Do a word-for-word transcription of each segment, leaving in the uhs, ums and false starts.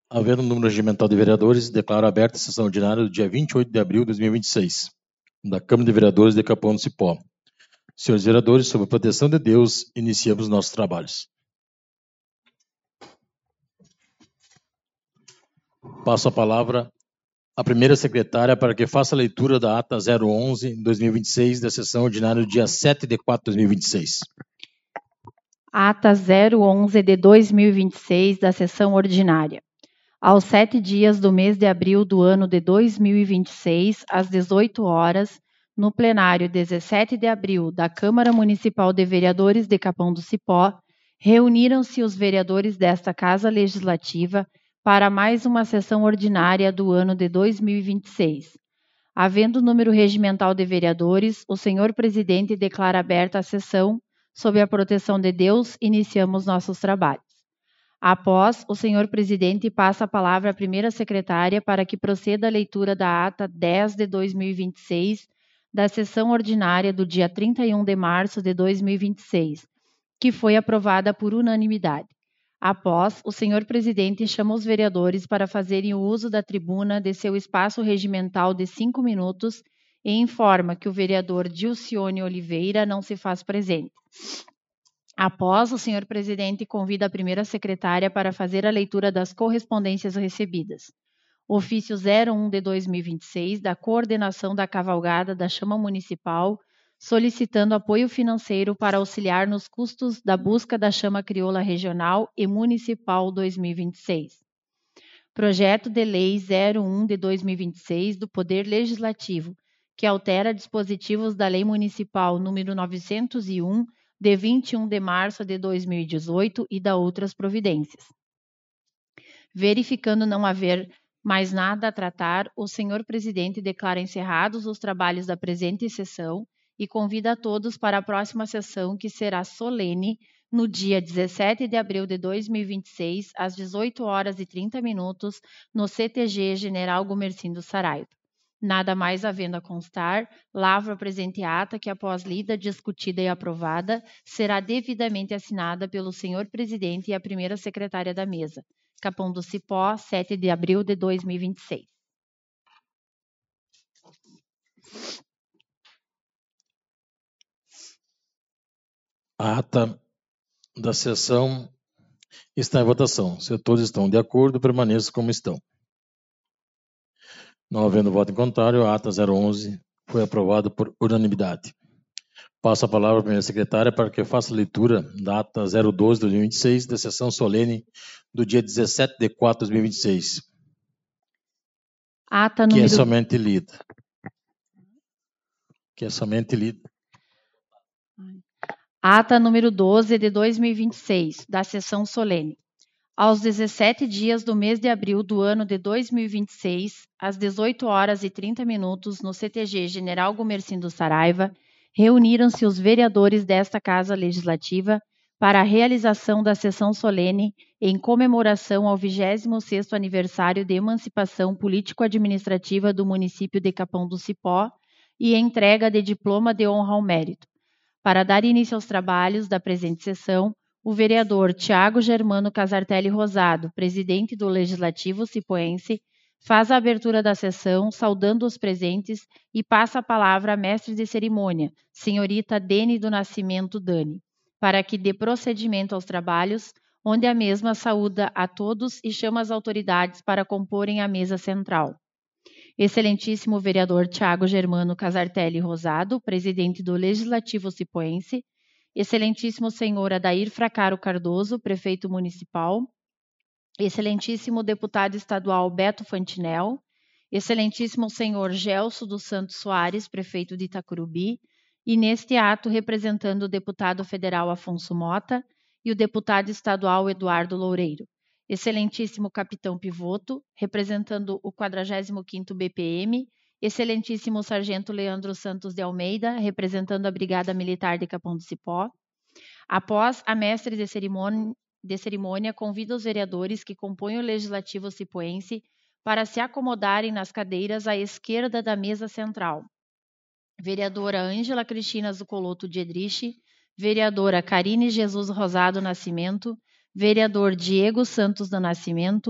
Havendo um número regimental de vereadores, declaro aberta a sessão ordinária do dia vinte e oito de abril de dois mil e vinte e seis, da Câmara de Vereadores de Capão do Cipó. Senhores vereadores, sob a proteção de Deus, iniciamos nossos trabalhos. Passo a palavra à primeira secretária para que faça a leitura da ata zero onze de dois mil e vinte e seis, da sessão ordinária do dia sete de quatro de dois mil e vinte e seis. Ata zero onze de dois mil e vinte e seis, da sessão ordinária. Aos sete dias do mês de abril do ano de dois mil e vinte e seis, às dezoito horas, no plenário dezessete de abril da Câmara Municipal de Vereadores de Capão do Cipó, reuniram-se os vereadores desta Casa Legislativa para mais uma sessão ordinária do ano de dois mil e vinte e seis. Havendo número regimental de vereadores, o senhor presidente declara aberta a sessão. Sob a proteção de Deus, iniciamos nossos trabalhos. Após, o senhor presidente passa a palavra à primeira secretária para que proceda a leitura da ata dez de dois mil e vinte e seis, da sessão ordinária do dia trinta e um de março de dois mil e vinte e seis, que foi aprovada por unanimidade. Após, o senhor presidente chama os vereadores para fazerem o uso da tribuna de seu espaço regimental de cinco minutos e informa que o vereador Dilcione Oliveira não se faz presente. Após, o senhor presidente convida a primeira secretária para fazer a leitura das correspondências recebidas. Ofício zero um de dois mil e vinte e seis, da coordenação da cavalgada da Chama Municipal, solicitando apoio financeiro para auxiliar nos custos da busca da Chama Crioula Regional e Municipal dois mil e vinte e seis. Projeto de Lei zero um de dois mil e vinte e seis do Poder Legislativo, que altera dispositivos da Lei Municipal número novecentos e um, de vinte e um de março de dois mil e dezoito e da outras providências. Verificando não haver mais nada a tratar, o senhor presidente declara encerrados os trabalhos da presente sessão e convida a todos para a próxima sessão, que será solene, no dia dezessete de abril de dois mil e vinte e seis, às dezoito horas e trinta minutos, no C T G General Gumercindo Saraiva. Nada mais havendo a constar, lavro a presente ata que, após lida, discutida e aprovada, será devidamente assinada pelo senhor presidente e a primeira secretária da mesa. Capão do Cipó, sete de abril de dois mil e vinte e seis. A ata da sessão está em votação. Se todos estão de acordo, permaneçam como estão. Não havendo voto em contrário, a ata zero onze foi aprovada por unanimidade. Passo a palavra à primeira secretária para que faça a leitura da ata zero doze de dois mil e vinte e seis, da sessão solene do dia dezessete de quatro de dois mil e vinte e seis. Ata que número... é somente lida. Que é somente lida. Ata número doze de dois mil e vinte e seis, da sessão solene. Aos dezessete dias do mês de abril do ano de dois mil e vinte e seis, às dezoito horas e trinta minutos, no C T G General Gumercindo Saraiva, reuniram-se os vereadores desta Casa Legislativa para a realização da sessão solene em comemoração ao vigésimo sexto aniversário de emancipação político-administrativa do município de Capão do Cipó e entrega de diploma de honra ao mérito. Para dar início aos trabalhos da presente sessão, o vereador Tiago Germano Casartelli Rosado, presidente do Legislativo Cipoense, faz a abertura da sessão, saudando os presentes e passa a palavra à mestre de cerimônia, senhorita Dene do Nascimento Dani, para que dê procedimento aos trabalhos, onde a mesma saúda a todos e chama as autoridades para comporem a mesa central. Excelentíssimo vereador Tiago Germano Casartelli Rosado, presidente do Legislativo Cipoense, Excelentíssimo senhor Adair Fracaro Cardoso, prefeito municipal, Excelentíssimo deputado estadual Beto Fantinel, Excelentíssimo senhor Gelso dos Santos Soares, prefeito de Itacurubi, e neste ato representando o deputado federal Afonso Mota e o deputado estadual Eduardo Loureiro. Excelentíssimo capitão Pivoto, representando o quadragésimo quinto B P M, Excelentíssimo sargento Leandro Santos de Almeida, representando a Brigada Militar de Capão do Cipó. Após, a mestre de cerimônia, de cerimônia convida os vereadores que compõem o Legislativo Cipoense para se acomodarem nas cadeiras à esquerda da mesa central. Vereadora Ângela Cristina Zucoloto de Edrich, vereadora Karine Jesus Rosado Nascimento, vereador Diego Santos do Nascimento,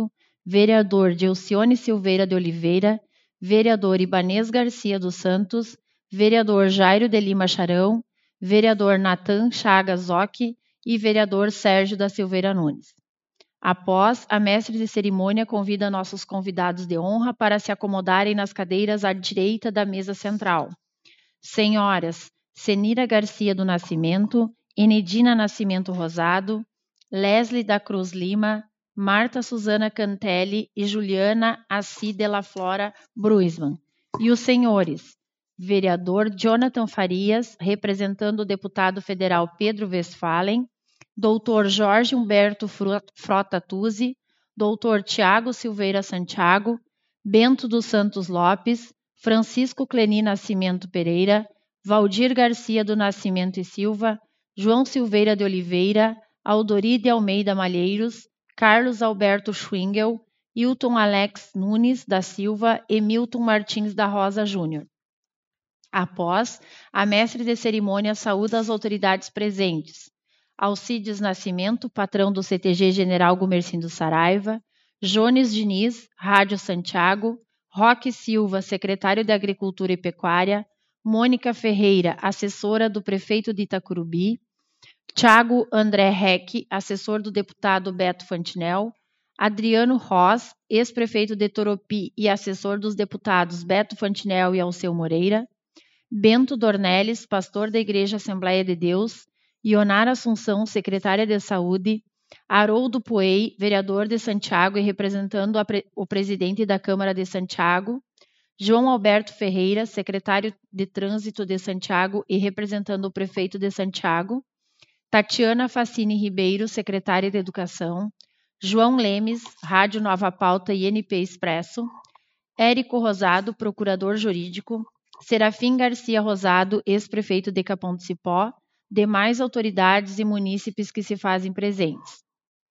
vereador Gelcione Silveira de Oliveira, vereador Ibanez Garcia dos Santos, vereador Jairo de Lima Charão, vereador Natan Chagas Zocchi e vereador Sérgio da Silveira Nunes. Após, a mestre de cerimônia convida nossos convidados de honra para se acomodarem nas cadeiras à direita da mesa central. Senhoras Senira Garcia do Nascimento, Enedina Nascimento Rosado, Leslie da Cruz Lima, Marta Suzana Cantelli e Juliana Assi de la Flora Bruisman. E os senhores, vereador Jonathan Farias, representando o deputado federal Pedro Westphalen, doutor Jorge Humberto Frota Tuzzi, doutor Tiago Silveira Santiago, Bento dos Santos Lopes, Francisco Cleni Nascimento Pereira, Valdir Garcia do Nascimento e Silva, João Silveira de Oliveira, Aldori de Almeida Malheiros, Carlos Alberto Schwingel, Hilton Alex Nunes da Silva e Milton Martins da Rosa Júnior. Após, a mestre de cerimônia saúda as autoridades presentes. Alcides Nascimento, patrão do C T G General Gumercindo Saraiva, Jones Diniz, Rádio Santiago, Roque Silva, secretário de Agricultura e Pecuária, Mônica Ferreira, assessora do prefeito de Itacurubi, Tiago André Reck, assessor do deputado Beto Fantinel, Adriano Ross, ex-prefeito de Toropi e assessor dos deputados Beto Fantinel e Alceu Moreira, Bento Dornelles, pastor da Igreja Assembleia de Deus, Ionara Assunção, secretária de Saúde, Haroldo Poei, vereador de Santiago e representando pre- o presidente da Câmara de Santiago, João Alberto Ferreira, secretário de Trânsito de Santiago e representando o prefeito de Santiago, Tatiana Facini Ribeiro, secretária de Educação, João Lemes, Rádio Nova Pauta e N P Expresso, Érico Rosado, procurador jurídico, Serafim Garcia Rosado, ex-prefeito de Capão do Cipó, demais autoridades e munícipes que se fazem presentes.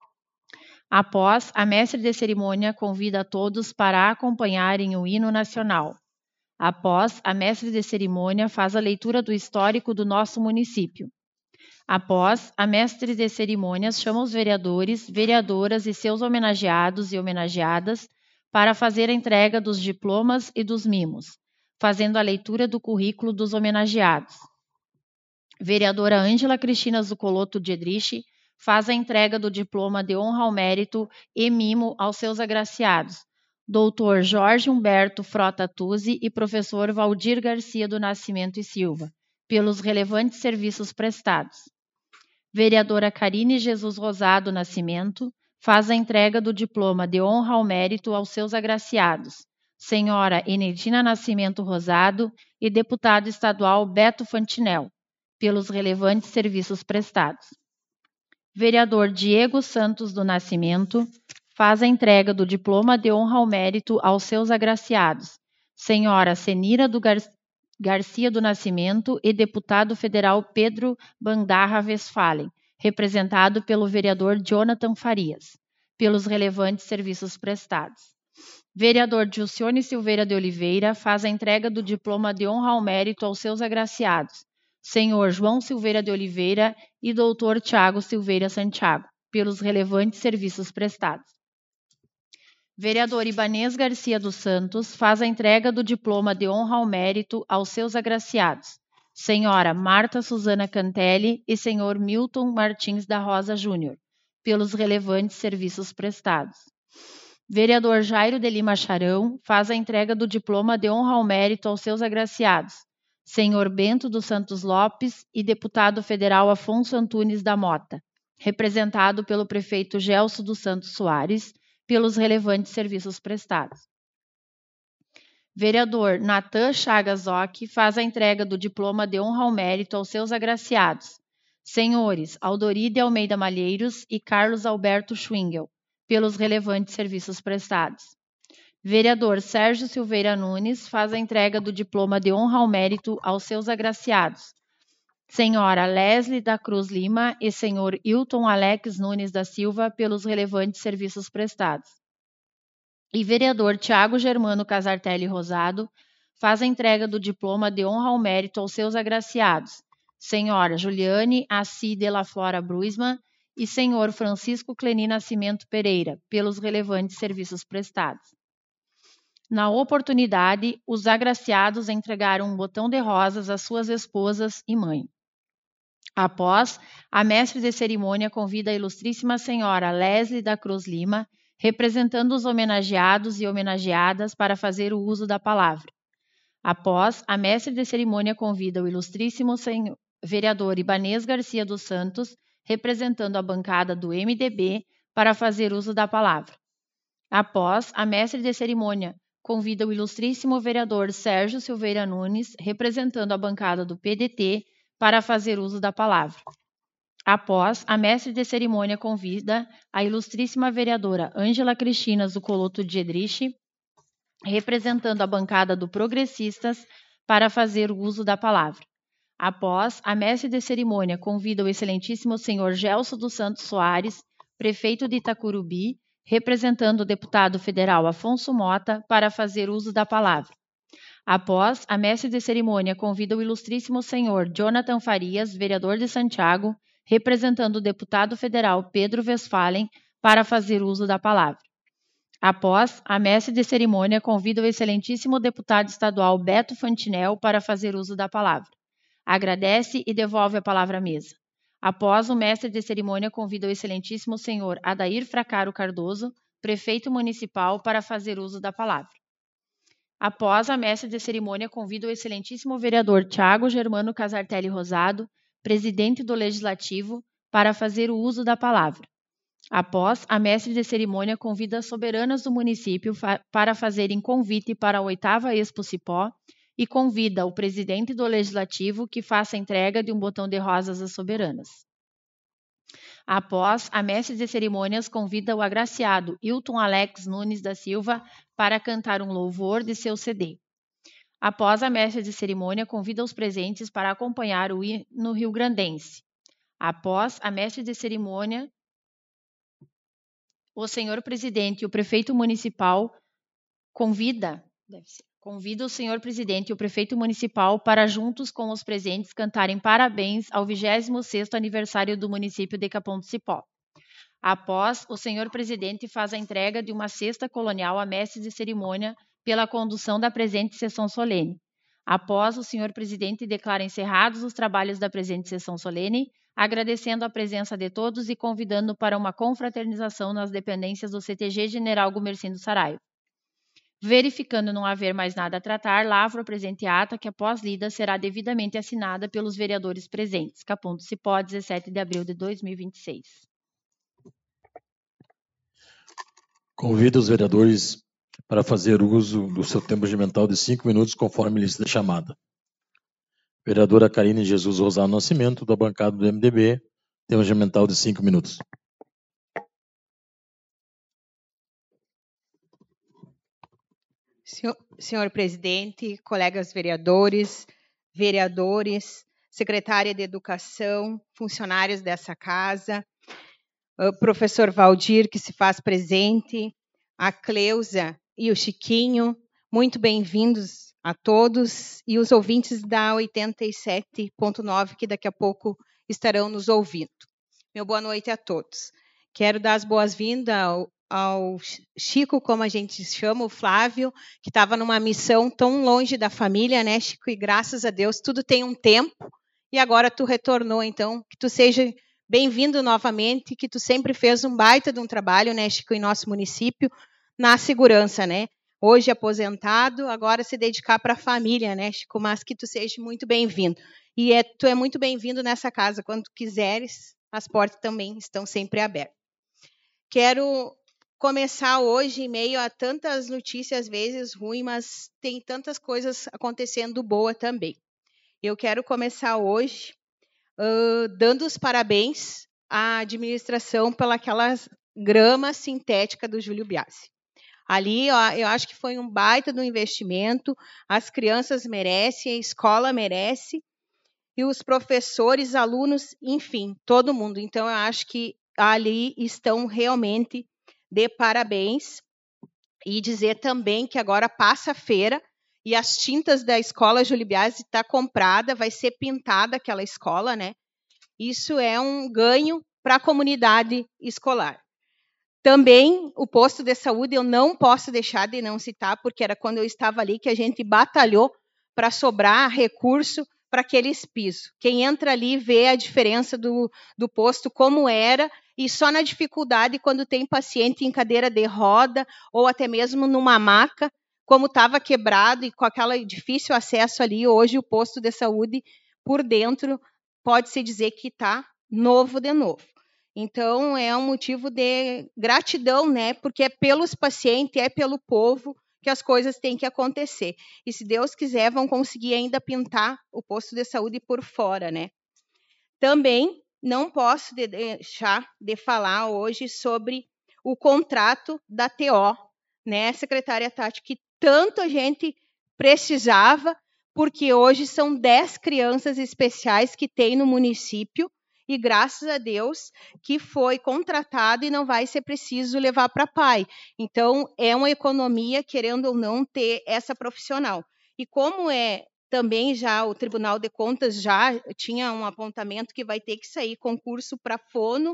Após, a mestre de cerimônia convida a todos para acompanharem o hino nacional. Após, a mestre de cerimônia faz a leitura do histórico do nosso município. Após, a mestre de cerimônias chama os vereadores, vereadoras e seus homenageados e homenageadas para fazer a entrega dos diplomas e dos mimos, fazendo a leitura do currículo dos homenageados. Vereadora Ângela Cristina Zucoloto Diedrich faz a entrega do diploma de honra ao mérito e mimo aos seus agraciados, doutor Jorge Humberto Frota Tuzzi e professor Valdir Garcia do Nascimento e Silva, pelos relevantes serviços prestados. Vereadora Karine Jesus Rosado Nascimento faz a entrega do diploma de honra ao mérito aos seus agraciados, senhora Enedina Nascimento Rosado e deputado estadual Beto Fantinel, pelos relevantes serviços prestados. Vereador Diego Santos do Nascimento faz a entrega do diploma de honra ao mérito aos seus agraciados, senhora Senira do Gar... Garcia do Nascimento e deputado federal Pedro Bandarra Westphalen, representado pelo vereador Jonathan Farias, pelos relevantes serviços prestados. Vereador Gelcione Silveira de Oliveira faz a entrega do diploma de honra ao mérito aos seus agraciados, senhor João Silveira de Oliveira e doutor Tiago Silveira Santiago, pelos relevantes serviços prestados. Vereador Ibanez Garcia dos Santos faz a entrega do diploma de honra ao mérito aos seus agraciados, senhora Marta Suzana Cantelli e senhor Milton Martins da Rosa Júnior, pelos relevantes serviços prestados. Vereador Jairo de Lima Charão faz a entrega do diploma de honra ao mérito aos seus agraciados, senhor Bento dos Santos Lopes e deputado federal Afonso Antunes da Mota, representado pelo prefeito Gelson dos Santos Soares, pelos relevantes serviços prestados. Vereador Natan Chagas Zocchi faz a entrega do diploma de honra ao mérito aos seus agraciados, senhores Aldori de Almeida Malheiros e Carlos Alberto Schwingel, pelos relevantes serviços prestados. Vereador Sérgio Silveira Nunes faz a entrega do diploma de honra ao mérito aos seus agraciados, senhora Leslie da Cruz Lima e senhor Hilton Alex Nunes da Silva, pelos relevantes serviços prestados. E vereador Tiago Germano Casartelli Rosado faz a entrega do diploma de honra ao mérito aos seus agraciados, senhora Juliane Assi de la Flora Bruisman e senhor Francisco Cleni Nascimento Pereira, pelos relevantes serviços prestados. Na oportunidade, os agraciados entregaram um botão de rosas às suas esposas e mãe. Após, a mestre de cerimônia convida a ilustríssima senhora Leslie da Cruz Lima, representando os homenageados e homenageadas, para fazer o uso da palavra. Após, a mestre de cerimônia convida o ilustríssimo senhor vereador Ibanez Garcia dos Santos, representando a bancada do M D B, para fazer uso da palavra. Após, a mestre de cerimônia convida o ilustríssimo vereador Sérgio Silveira Nunes, representando a bancada do P D T, para fazer uso da palavra. Após, a mestre de cerimônia convida a ilustríssima vereadora Ângela Cristina Zucoloto Diedrich, representando a bancada do Progressistas, para fazer o uso da palavra. Após, a mestre de cerimônia convida o excelentíssimo senhor Gelson dos Santos Soares, prefeito de Itacurubi, representando o deputado federal Afonso Mota, para fazer uso da palavra. Após, a mestre de cerimônia convida o ilustríssimo senhor Jonathan Farias, vereador de Santiago, representando o deputado federal Pedro Westphalen, para fazer uso da palavra. Após, a mestre de cerimônia convida o excelentíssimo deputado estadual Beto Fantinel para fazer uso da palavra. Agradece e devolve a palavra à mesa. Após, o mestre de cerimônia convida o excelentíssimo senhor Adair Fracaro Cardoso, prefeito municipal, para fazer uso da palavra. Após, a mestre de cerimônia convida o excelentíssimo vereador Tiago Germano Casartelli Rosado, presidente do Legislativo, para fazer o uso da palavra. Após, a mestre de cerimônia convida as soberanas do município fa- para fazerem convite para a oitava Expo Cipó e convida o presidente do Legislativo que faça a entrega de um botão de rosas às soberanas. Após, a mestre de cerimônias convida o agraciado Hilton Alex Nunes da Silva para cantar um louvor de seu C D. Após, a mestre de cerimônia convida os presentes para acompanhar o hino rio-grandense. Após, a mestre de cerimônia, o senhor presidente e o prefeito municipal convida, deve ser, convida o senhor presidente e o prefeito municipal para, juntos com os presentes, cantarem parabéns ao vigésimo sexto aniversário do município de Capão do Cipó. Após, o senhor presidente faz a entrega de uma cesta colonial à mestre de cerimônia pela condução da presente sessão solene. Após, o senhor presidente declara encerrados os trabalhos da presente sessão solene, agradecendo a presença de todos e convidando para uma confraternização nas dependências do C T G General Gumercindo Saraiva. Verificando não haver mais nada a tratar, lavro a presente ata que, após lida, será devidamente assinada pelos vereadores presentes. Capão do Cipó, dezessete de abril de dois mil e vinte e seis. Convido os vereadores para fazer uso do seu tempo regimental de cinco minutos, conforme lista de chamada. Vereadora Karine Jesus Rosado Nascimento, da bancada do M D B, tempo regimental de cinco minutos. Senhor, senhor presidente, colegas vereadores, vereadores, secretária de Educação, funcionários dessa casa, o professor Valdir, que se faz presente, a Cleusa e o Chiquinho, muito bem-vindos a todos, e os ouvintes da oitenta e sete ponto nove, que daqui a pouco estarão nos ouvindo. Meu boa noite a todos. Quero dar as boas-vindas ao ao Chico, como a gente chama, o Flávio, que estava numa missão tão longe da família, né, Chico? E graças a Deus tudo tem um tempo e agora tu retornou, então que tu seja bem-vindo novamente, que tu sempre fez um baita de um trabalho, né, Chico, em nosso município, na segurança, né? Hoje aposentado, agora se dedicar para a família, né, Chico? Mas que tu seja muito bem-vindo. E é, tu é muito bem-vindo nessa casa, quando tu quiseres, as portas também estão sempre abertas. Quero começar hoje, em meio a tantas notícias, às vezes ruins, mas tem tantas coisas acontecendo boa também. Eu quero começar hoje uh, dando os parabéns à administração pela aquela grama sintética do Júlio Biasi. Ali, ó, eu acho que foi um baita do investimento, as crianças merecem, a escola merece, e os professores, alunos, enfim, todo mundo. Então, eu acho que ali estão realmente de parabéns, e dizer também que agora passa a feira e as tintas da escola Júlio Biasi está comprada, vai ser pintada aquela escola, né? Isso é um ganho para a comunidade escolar. Também o posto de saúde eu não posso deixar de não citar, porque era quando eu estava ali que a gente batalhou para sobrar recurso para aqueles pisos. Quem entra ali vê a diferença do, do posto, como era, e só na dificuldade quando tem paciente em cadeira de roda ou até mesmo numa maca, como estava quebrado e com aquele difícil acesso ali, hoje o posto de saúde por dentro pode-se dizer que está novo de novo. Então, é um motivo de gratidão, né? Porque é pelos pacientes, é pelo povo que as coisas têm que acontecer. E, se Deus quiser, vão conseguir ainda pintar o posto de saúde por fora, né? Também não posso de deixar de falar hoje sobre o contrato da T O, né, secretária Tati, que tanto a gente precisava, porque hoje são dez crianças especiais que tem no município, e graças a Deus que foi contratado e não vai ser preciso levar para pai. Então, é uma economia, querendo ou não, ter essa profissional. E como é também já o Tribunal de Contas já tinha um apontamento que vai ter que sair concurso para fono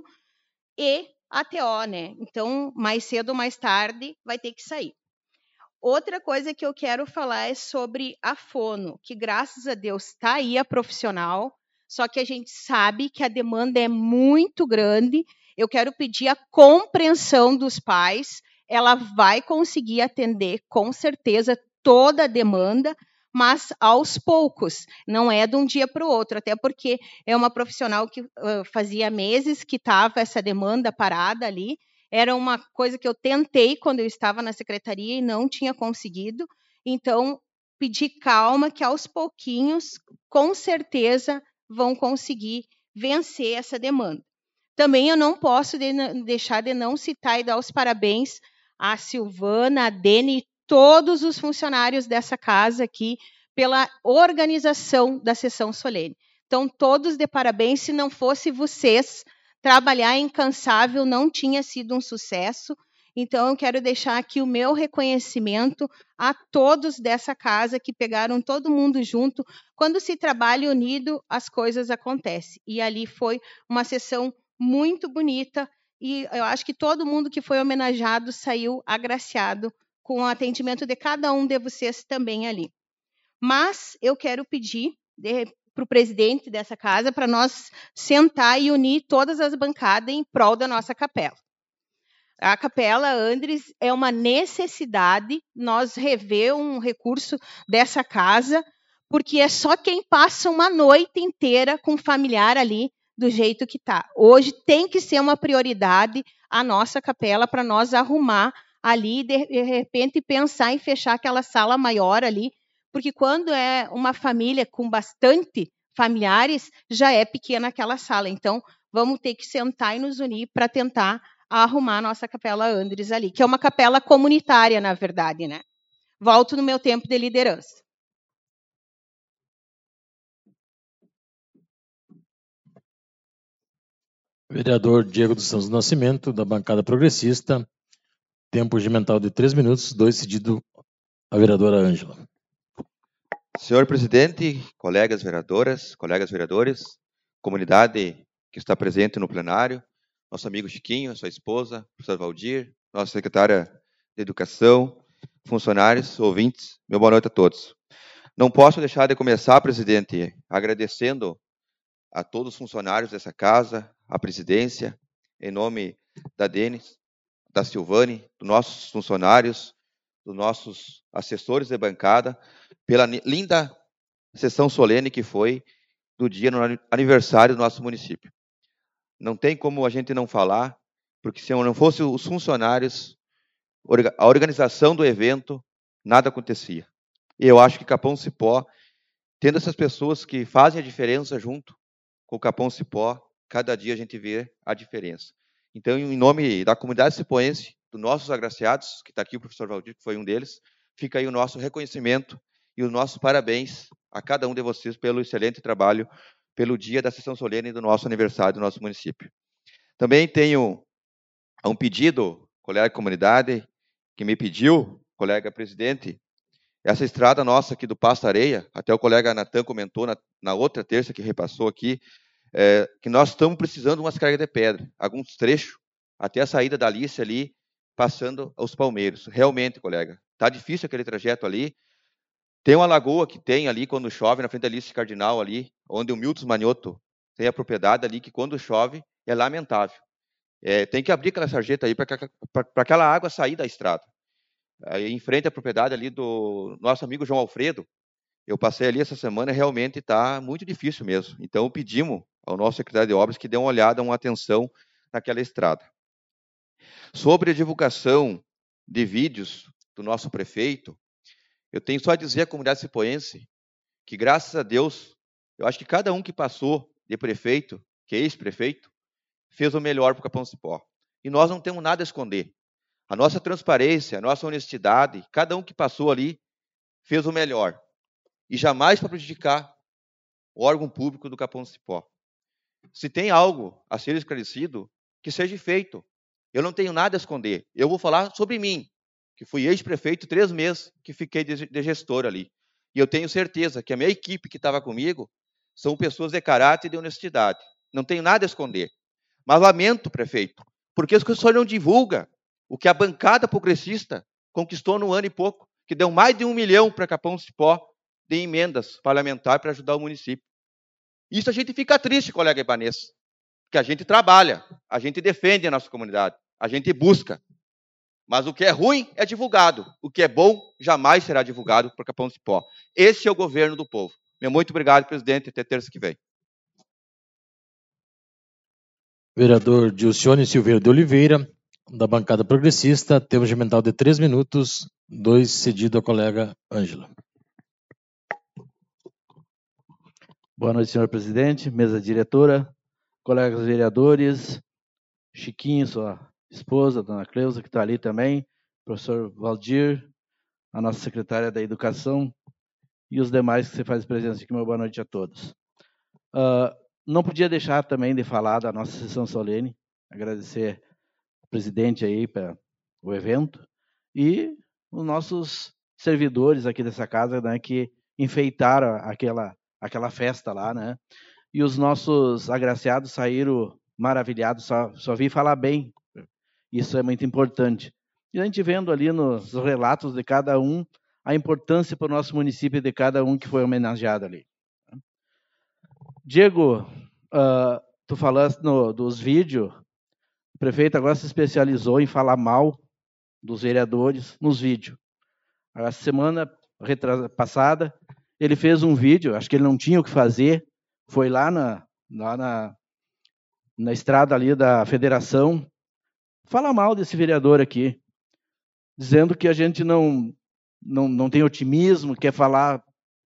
e A T O, né? Então, mais cedo ou mais tarde, vai ter que sair. Outra coisa que eu quero falar é sobre a fono, que graças a Deus está aí a profissional, só que a gente sabe que a demanda é muito grande. Eu quero pedir a compreensão dos pais. Ela vai conseguir atender, com certeza, toda a demanda, mas aos poucos, não é de um dia para o outro, até porque é uma profissional que uh, fazia meses que estava essa demanda parada ali. Era uma coisa que eu tentei quando eu estava na secretaria e não tinha conseguido. Então, pedir calma, que aos pouquinhos, com certeza, vão conseguir vencer essa demanda. Também eu não posso de, deixar de não citar e dar os parabéns à Silvana, à Dene e todos os funcionários dessa casa aqui pela organização da sessão solene. Então, todos de parabéns. Se não fosse vocês, trabalhar incansável não tinha sido um sucesso. Então, eu quero deixar aqui o meu reconhecimento a todos dessa casa que pegaram todo mundo junto. Quando se trabalha unido, as coisas acontecem. E ali foi uma sessão muito bonita e eu acho que todo mundo que foi homenageado saiu agraciado com o atendimento de cada um de vocês também ali. Mas eu quero pedir para o presidente dessa casa para nós sentar e unir todas as bancadas em prol da nossa capela. A Capela Andres é uma necessidade nós rever um recurso dessa casa, porque é só quem passa uma noite inteira com o familiar ali do jeito que está. Hoje tem que ser uma prioridade a nossa capela para nós arrumar ali, de, de repente pensar em fechar aquela sala maior ali, porque quando é uma família com bastante familiares, já é pequena aquela sala. Então, vamos ter que sentar e nos unir para tentar arrumar a nossa Capela Andres ali, que é uma capela comunitária, na verdade, né? Volto no meu tempo de liderança. Vereador Diego dos Santos Nascimento, da bancada progressista, tempo regimental de três minutos, dois cedido à vereadora Ângela. Senhor presidente, colegas vereadoras, colegas vereadores, comunidade que está presente no plenário, nosso amigo Chiquinho, sua esposa, professor Valdir, nossa secretária de Educação, funcionários, ouvintes, meu boa noite a todos. Não posso deixar de começar, presidente, agradecendo a todos os funcionários dessa casa, a presidência, em nome da Denis, da Silvane, dos nossos funcionários, dos nossos assessores de bancada, pela linda sessão solene que foi do dia no aniversário do nosso município. Não tem como a gente não falar, porque se não fossem os funcionários, a organização do evento, nada acontecia. E eu acho que Capão Cipó, tendo essas pessoas que fazem a diferença junto com o Capão Cipó, cada dia a gente vê a diferença. Então, em nome da comunidade cipoense, dos nossos agraciados, que está aqui o professor Valdir, que foi um deles, fica aí o nosso reconhecimento e o nosso parabéns a cada um de vocês pelo excelente trabalho, pelo dia da sessão solene do nosso aniversário do nosso município. Também tenho um pedido, colega da comunidade, que me pediu, colega presidente, essa estrada nossa aqui do Pasto Areia, até o colega Natan comentou na, na outra terça que repassou aqui, é, que nós estamos precisando de umas cargas de pedra, alguns trechos, até a saída da Alice ali, passando aos Palmeiros. Realmente, colega, está difícil aquele trajeto ali. Tem uma lagoa que tem ali, quando chove, na frente da Alice Cardinal ali, onde o Milton Manioto tem a propriedade ali, que quando chove é lamentável. É, tem que abrir aquela sarjeta aí para aquela água sair da estrada. Aí, em frente à propriedade ali do nosso amigo João Alfredo, eu passei ali essa semana e realmente está muito difícil mesmo. Então, pedimos ao nosso secretário de obras que dê uma olhada, uma atenção naquela estrada. Sobre a divulgação de vídeos do nosso prefeito, eu tenho só a dizer à comunidade cipoense que, graças a Deus, eu acho que cada um que passou de prefeito, que é ex-prefeito, fez o melhor para o Capão Cipó. E nós não temos nada a esconder. A nossa transparência, a nossa honestidade, cada um que passou ali fez o melhor. E jamais para prejudicar o órgão público do Capão Cipó. Se tem algo a ser esclarecido, que seja feito. Eu não tenho nada a esconder. Eu vou falar sobre mim, que fui ex-prefeito três meses, que fiquei de gestor ali. E eu tenho certeza que a minha equipe que estava comigo são pessoas de caráter e de honestidade. Não tenho nada a esconder. Mas lamento, prefeito, porque o senhor não divulga o que a bancada progressista conquistou no ano e pouco, que deu mais de um milhão para Capão Cipó de emendas parlamentares para ajudar o município. Isso a gente fica triste, colega Ibanez, porque a gente trabalha, a gente defende a nossa comunidade, a gente busca. Mas o que é ruim é divulgado, o que é bom jamais será divulgado para Capão Cipó. Esse é o governo do povo. Meu muito obrigado, presidente, até terça que vem. Vereador Dilcione Silveira de Oliveira, da bancada progressista, temos de mental de três minutos, dois cedido à colega Ângela. Boa noite, senhor presidente, mesa diretora, colegas vereadores, Chiquinho, sua esposa, dona Cleusa, que está ali também, professor Valdir, a nossa secretária da Educação e os demais que você faz presença aqui. Uma boa noite a todos. Uh, não podia deixar também de falar da nossa sessão solene, agradecer ao presidente aí para o evento e os nossos servidores aqui dessa casa, né, que enfeitaram aquela, aquela festa lá, né? E os nossos agraciados saíram maravilhados, só, só vi falar bem. Isso é muito importante. E a gente vendo ali nos relatos de cada um, a importância para o nosso município de cada um que foi homenageado ali. Diego, uh, tu falaste no, dos vídeos, o prefeito agora se especializou em falar mal dos vereadores nos vídeos. A semana passada, ele fez um vídeo, acho que ele não tinha o que fazer, foi lá na, lá na, na estrada ali da federação, fala mal desse vereador aqui, dizendo que a gente não, não, não tem otimismo, quer falar,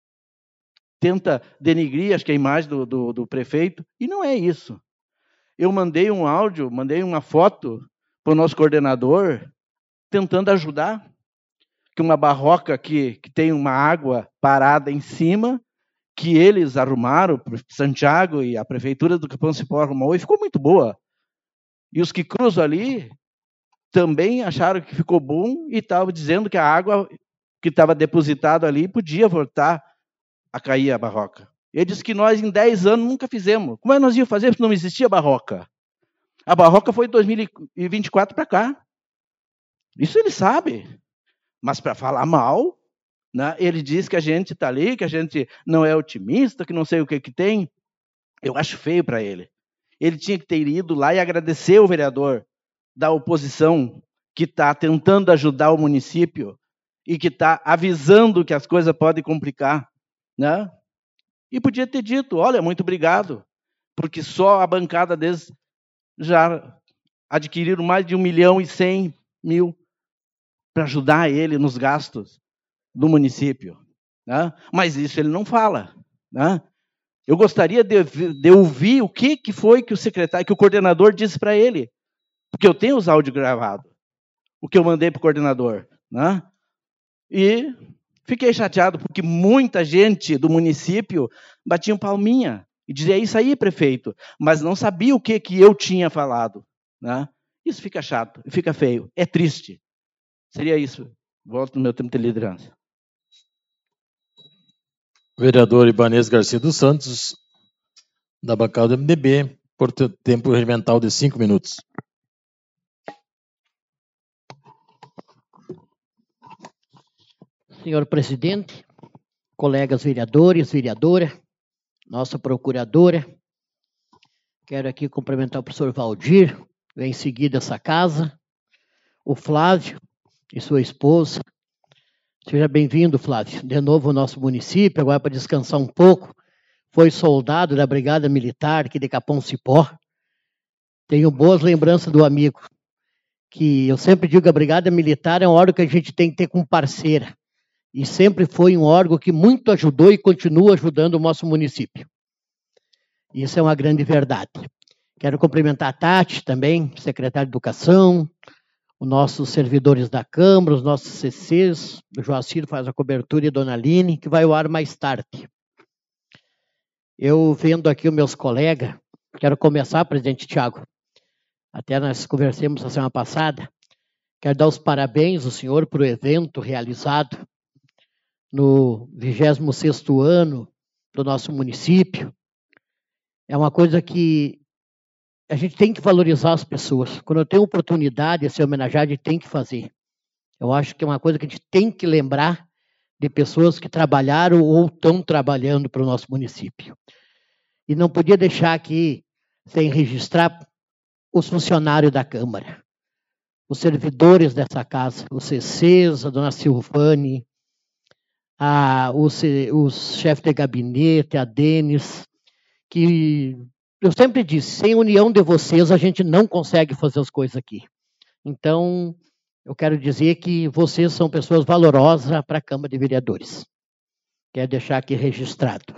tenta denigrir, acho que a imagem do, do, do prefeito, e não é isso. Eu mandei um áudio, mandei uma foto para o nosso coordenador, tentando ajudar, que uma barroca que, que tem uma água parada em cima, que eles arrumaram, Santiago e a prefeitura do Capão Cipó arrumou, e ficou muito boa. E os que cruzam ali também acharam que ficou bom e estavam dizendo que a água que estava depositada ali podia voltar a cair a barroca. Ele disse que nós, em dez anos, nunca fizemos. Como é que nós íamos fazer se não existia barroca? A barroca foi de dois mil e vinte e quatro para cá. Isso ele sabe. Mas para falar mal, né, ele diz que a gente está ali, que a gente não é otimista, que não sei o que que tem. Eu acho feio para ele. Ele tinha que ter ido lá e agradecer o vereador da oposição que está tentando ajudar o município e que está avisando que as coisas podem complicar, né? E podia ter dito, olha, muito obrigado, porque só a bancada deles já adquiriram mais de um milhão e cem mil para ajudar ele nos gastos do município, né? Mas isso ele não fala, né? Eu gostaria de, de ouvir o que, que foi que o secretário, que o coordenador disse para ele, porque eu tenho os áudios gravados, o que eu mandei para o coordenador, né? E fiquei chateado, porque muita gente do município batia um palminha e dizia, isso aí, prefeito, mas não sabia o que, que eu tinha falado, né? Isso fica chato, fica feio, é triste. Seria isso. Volto no meu tempo de liderança. Vereador Ibanez Garcia dos Santos, da bancada do M D B, por tempo regimental de cinco minutos. Senhor presidente, colegas vereadores, vereadora, nossa procuradora, quero aqui cumprimentar o professor Valdir, vem seguir dessa casa, o Flávio e sua esposa. Seja bem-vindo, Flávio, de novo ao nosso município, agora para descansar um pouco. Foi soldado da Brigada Militar aqui de Capão Cipó. Tenho boas lembranças do amigo, que eu sempre digo que a Brigada Militar é um órgão que a gente tem que ter como parceira. E sempre foi um órgão que muito ajudou e continua ajudando o nosso município. Isso é uma grande verdade. Quero cumprimentar a Tati também, secretária de Educação, os nossos servidores da Câmara, os nossos C Cs, o Joacir faz a cobertura e a Dona Aline, que vai ao ar mais tarde. Eu vendo aqui os meus colegas, quero começar, presidente Tiago, até nós conversamos a semana passada, quero dar os parabéns ao senhor por o evento realizado no vigésimo sexto ano do nosso município. É uma coisa que a gente tem que valorizar as pessoas. Quando eu tenho oportunidade de ser homenageado, a gente tem que fazer. Eu acho que é uma coisa que a gente tem que lembrar de pessoas que trabalharam ou estão trabalhando para o nosso município. E não podia deixar aqui, sem registrar, os funcionários da Câmara, os servidores dessa casa, os C Cs, a dona Silvane, a, os, os chefes de gabinete, a Denis, que eu sempre disse, sem união de vocês a gente não consegue fazer as coisas aqui. Então, eu quero dizer que vocês são pessoas valorosas para a Câmara de Vereadores. Quero deixar aqui registrado.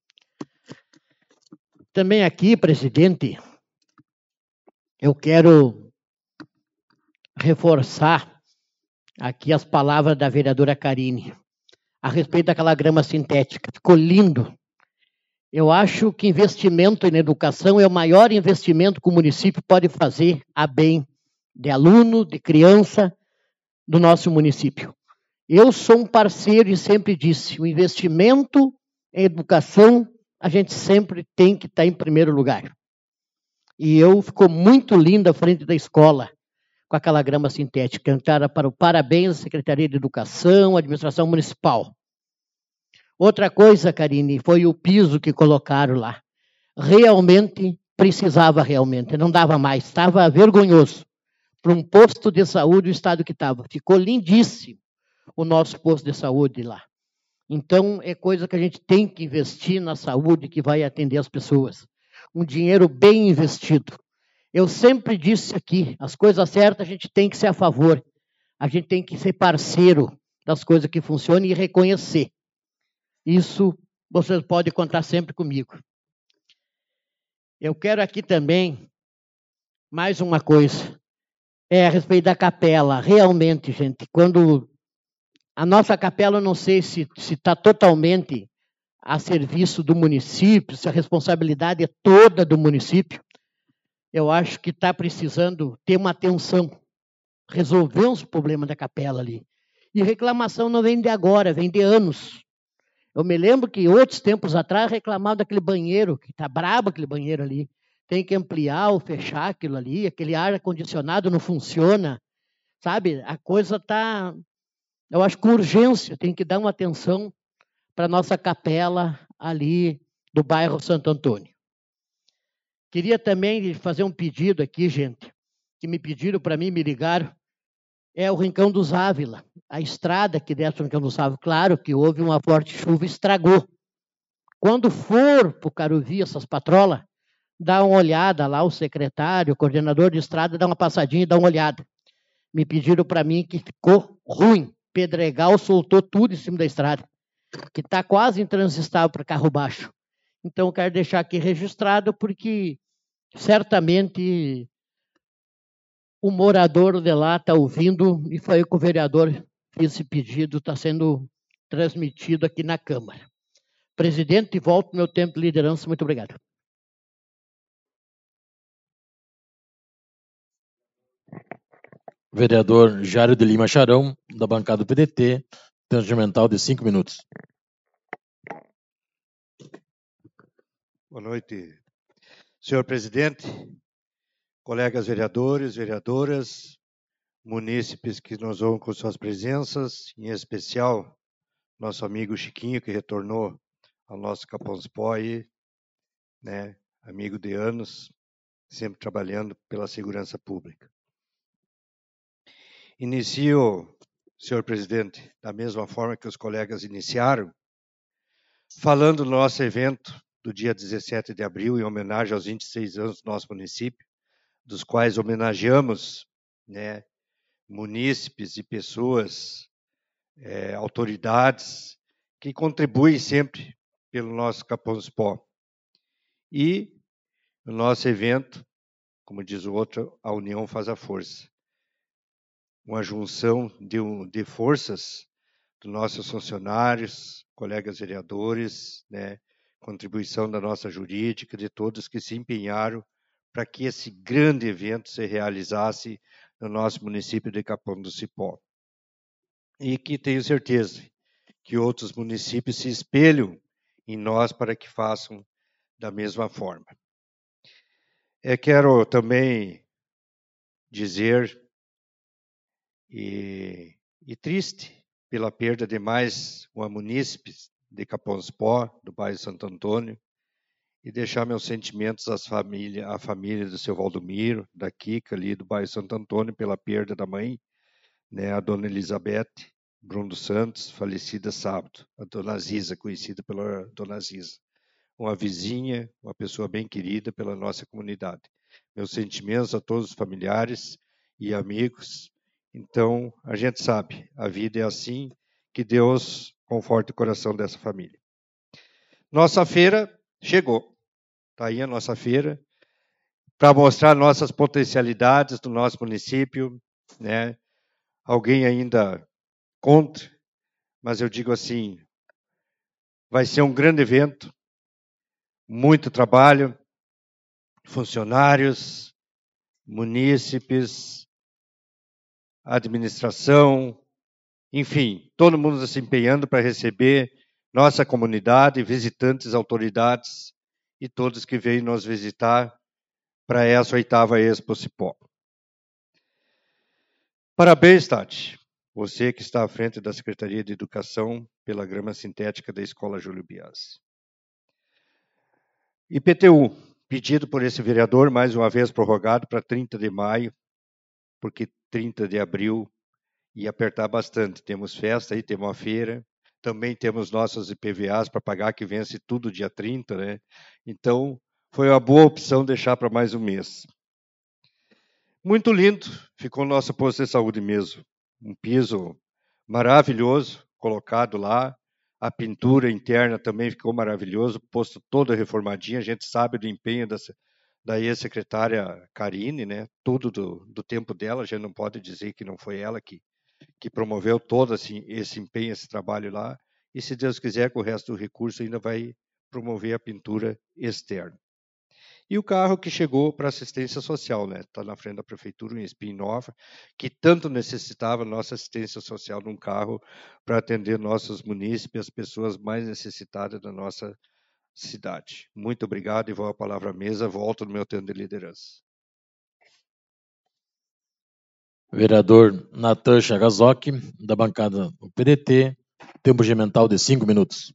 Também aqui, presidente, eu quero reforçar aqui as palavras da vereadora Karine a respeito daquela grama sintética. Ficou lindo. Eu acho que investimento em educação é o maior investimento que o município pode fazer a bem de aluno, de criança do nosso município. Eu sou um parceiro e sempre disse, o investimento em educação, a gente sempre tem que estar em primeiro lugar. E eu ficou muito linda à frente da escola com aquela grama sintética. Cantaram para o parabéns à Secretaria de Educação, à Administração Municipal. Outra coisa, Karine, foi o piso que colocaram lá. Realmente, precisava realmente, não dava mais, estava vergonhoso. Para um posto de saúde, o estado que estava. Ficou lindíssimo o nosso posto de saúde lá. Então, é coisa que a gente tem que investir na saúde que vai atender as pessoas. Um dinheiro bem investido. Eu sempre disse aqui, as coisas certas a gente tem que ser a favor. A gente tem que ser parceiro das coisas que funcionam e reconhecer. Isso vocês podem contar sempre comigo. Eu quero aqui também, mais uma coisa, é a respeito da capela. Realmente, gente, quando a nossa capela, eu não sei se está totalmente a serviço do município, se a responsabilidade é toda do município, eu acho que está precisando ter uma atenção, resolver os problemas da capela ali. E reclamação não vem de agora, vem de anos. Eu me lembro que outros tempos atrás reclamavam daquele banheiro, que está brabo aquele banheiro ali. Tem que ampliar ou fechar aquilo ali, aquele ar-condicionado não funciona. Sabe, a coisa está, eu acho, com urgência, tem que dar uma atenção para a nossa capela ali do bairro Santo Antônio. Queria também fazer um pedido aqui, gente, que me pediram para mim, me ligaram, é o Rincão dos Ávila, a estrada que desce o Rincão dos Ávila. Claro que houve uma forte chuva e estragou. Quando for para o Caruvi, essas patrolas, dá uma olhada lá, o secretário, o coordenador de estrada, dá uma passadinha e dá uma olhada. Me pediram para mim que ficou ruim. Pedregal soltou tudo em cima da estrada, que está quase intransistável para carro baixo. Então, eu quero deixar aqui registrado, porque certamente o morador de lá está ouvindo, e foi que o vereador fez esse pedido, está sendo transmitido aqui na Câmara. Presidente, volto meu tempo de liderança. Muito obrigado. Vereador Jário de Lima Charão, da bancada do P D T, tempo mental de cinco minutos. Boa noite, Senhor presidente, colegas vereadores, vereadoras, munícipes que nos honram com suas presenças, em especial nosso amigo Chiquinho, que retornou ao nosso Capão-Cipó aí, né, amigo de anos, sempre trabalhando pela segurança pública. Inicio, senhor presidente, da mesma forma que os colegas iniciaram, falando do nosso evento do dia dezessete de abril, em homenagem aos vinte e seis anos do nosso município, dos quais homenageamos, né, munícipes e pessoas, é, autoridades, que contribuem sempre pelo nosso Capão-Cipó. E o nosso evento, como diz o outro, a união faz a força. Uma junção de, de forças dos nossos funcionários, colegas vereadores, né, contribuição da nossa jurídica, de todos que se empenharam para que esse grande evento se realizasse no nosso município de Capão do Cipó. E que tenho certeza que outros municípios se espelham em nós para que façam da mesma forma. Eu quero também dizer, e, e triste pela perda de mais uma munícipe de Capão do Cipó, do bairro Santo Antônio, e deixar meus sentimentos às família, à família do seu Valdomiro, da Kika ali do bairro Santo Antônio, pela perda da mãe, né, a dona Elizabeth Bruno dos Santos, falecida sábado, a dona Ziza, conhecida pela dona Ziza, uma vizinha, uma pessoa bem querida pela nossa comunidade. Meus sentimentos a todos os familiares e amigos. Então, a gente sabe, a vida é assim, que Deus conforte o coração dessa família. Nossa feira chegou. Está aí a nossa feira, para mostrar nossas potencialidades do nosso município, né? Alguém ainda contra, mas eu digo assim, vai ser um grande evento, muito trabalho, funcionários, munícipes, administração, enfim, todo mundo se empenhando para receber nossa comunidade, visitantes, autoridades e todos que veio nos visitar para essa oitava Expo Cipó. Parabéns, Tati, você que está à frente da Secretaria de Educação pela grama sintética da Escola Júlio Biasi. I P T U, pedido por esse vereador, mais uma vez prorrogado para trinta de maio, porque trinta de abril ia apertar bastante. Temos festa aí, temos uma feira, também temos nossos I P V As para pagar, que vence tudo dia trinta, né? Então, foi uma boa opção deixar para mais um mês. Muito lindo, ficou o nosso posto de saúde mesmo. Um piso maravilhoso, colocado lá. A pintura interna também ficou maravilhoso, posto todo reformadinho. A gente sabe do empenho da, da ex-secretária Karine, né? Tudo do, do tempo dela, a gente não pode dizer que não foi ela que, que promoveu todo assim, esse empenho, esse trabalho lá. E se Deus quiser, com o resto do recurso ainda vai promover a pintura externa. E o carro que chegou para assistência social, né? Está na frente da prefeitura, um Espinho Nova, que tanto necessitava nossa assistência social num carro para atender nossos munícipes, as pessoas mais necessitadas da nossa cidade. Muito obrigado e vou a palavra à mesa, volto no meu tempo de liderança. Vereador Natan Chagazok, da bancada do P D T, tempo regimental de cinco minutos.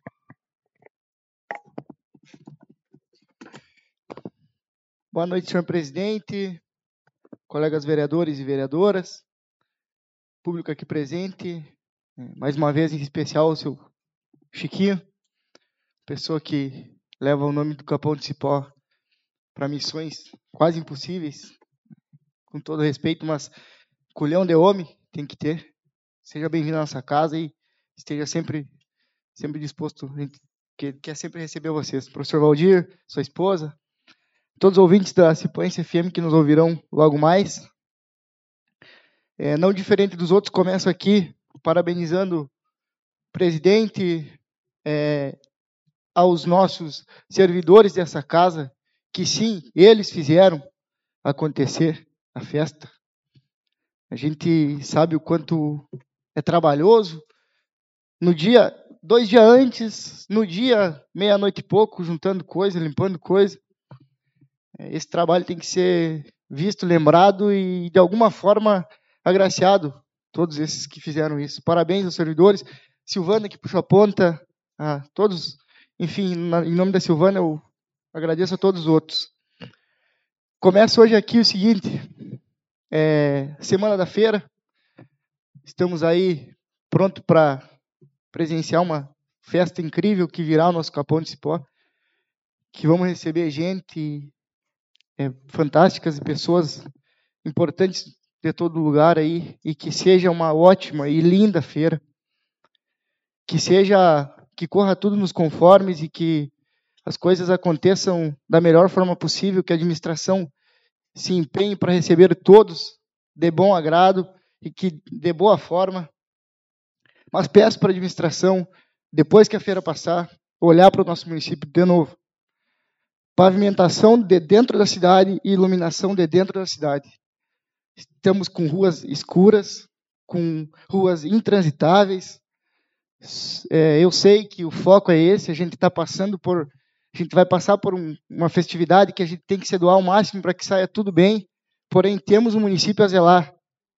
Boa noite, senhor presidente, colegas vereadores e vereadoras, público aqui presente, mais uma vez, em especial, o seu Chiquinho, pessoa que leva o nome do Capão do Cipó para missões quase impossíveis, com todo respeito, mas culhão de homem tem que ter. Seja bem-vindo à nossa casa e esteja sempre, sempre disposto, que quer sempre receber vocês. Professor Valdir, sua esposa, todos os ouvintes da Cipoense F M que nos ouvirão logo mais. É, não diferente dos outros, começo aqui parabenizando o presidente, é, aos nossos servidores dessa casa, que sim, eles fizeram acontecer a festa. A gente sabe o quanto é trabalhoso. No dia, dois dias antes, no dia, meia-noite e pouco, juntando coisa, limpando coisa. Esse trabalho tem que ser visto, lembrado e, de alguma forma, agraciado, todos esses que fizeram isso. Parabéns aos servidores. Silvana, que puxou a ponta, a todos. Enfim, na, em nome da Silvana, eu agradeço a todos os outros. Começa hoje aqui o seguinte, é, Semana da Feira. Estamos aí pronto para presenciar uma festa incrível que virá o nosso Capão de Cipó, que vamos receber gente é, fantásticas e pessoas importantes de todo lugar aí, e que seja uma ótima e linda feira, que seja, que corra tudo nos conformes e que as coisas aconteçam da melhor forma possível, que a administração se empenhe para receber todos de bom agrado e que de boa forma. Mas peço para a administração, depois que a feira passar, olhar para o nosso município de novo. Pavimentação de dentro da cidade e iluminação de dentro da cidade. Estamos com ruas escuras, com ruas intransitáveis. É, eu sei que o foco é esse, a gente está passando por, a gente vai passar por um, uma festividade que a gente tem que se doar ao máximo para que saia tudo bem, porém temos um município a zelar.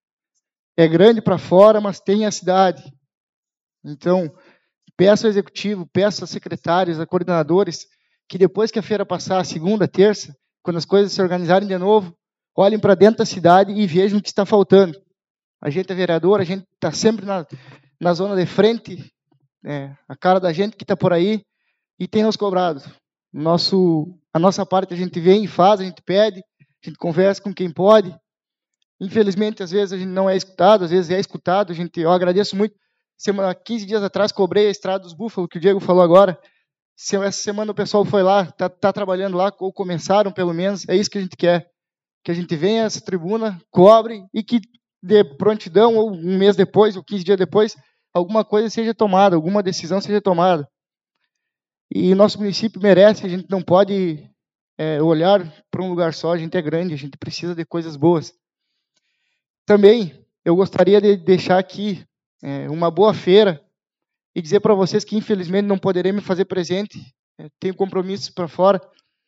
É grande para fora, mas tem a cidade. Então, peço ao executivo, peço aos secretários, a coordenadores, que depois que a feira passar, segunda, terça, quando as coisas se organizarem de novo, olhem para dentro da cidade e vejam o que está faltando. A gente é vereador, a gente está sempre na, na zona de frente, é, a cara da gente que está por aí, e tem nos cobrado. Nosso, a nossa parte a gente vem e faz, a gente pede, a gente conversa com quem pode. Infelizmente, às vezes a gente não é escutado, às vezes é escutado. A gente, eu agradeço muito. Semana, quinze dias atrás, cobrei a Estrada dos Búfalos, que o Diego falou agora. Essa semana o pessoal foi lá, está tá trabalhando lá, ou começaram pelo menos. É isso que a gente quer. Que a gente venha a essa tribuna, cobre, e que de prontidão, ou um mês depois, ou quinze dias depois, alguma coisa seja tomada, alguma decisão seja tomada. E nosso município merece, a gente não pode é, olhar para um lugar só, a gente é grande, a gente precisa de coisas boas. Também, eu gostaria de deixar aqui é, uma boa feira e dizer para vocês que, infelizmente, não poderei me fazer presente, é, tenho compromissos para fora,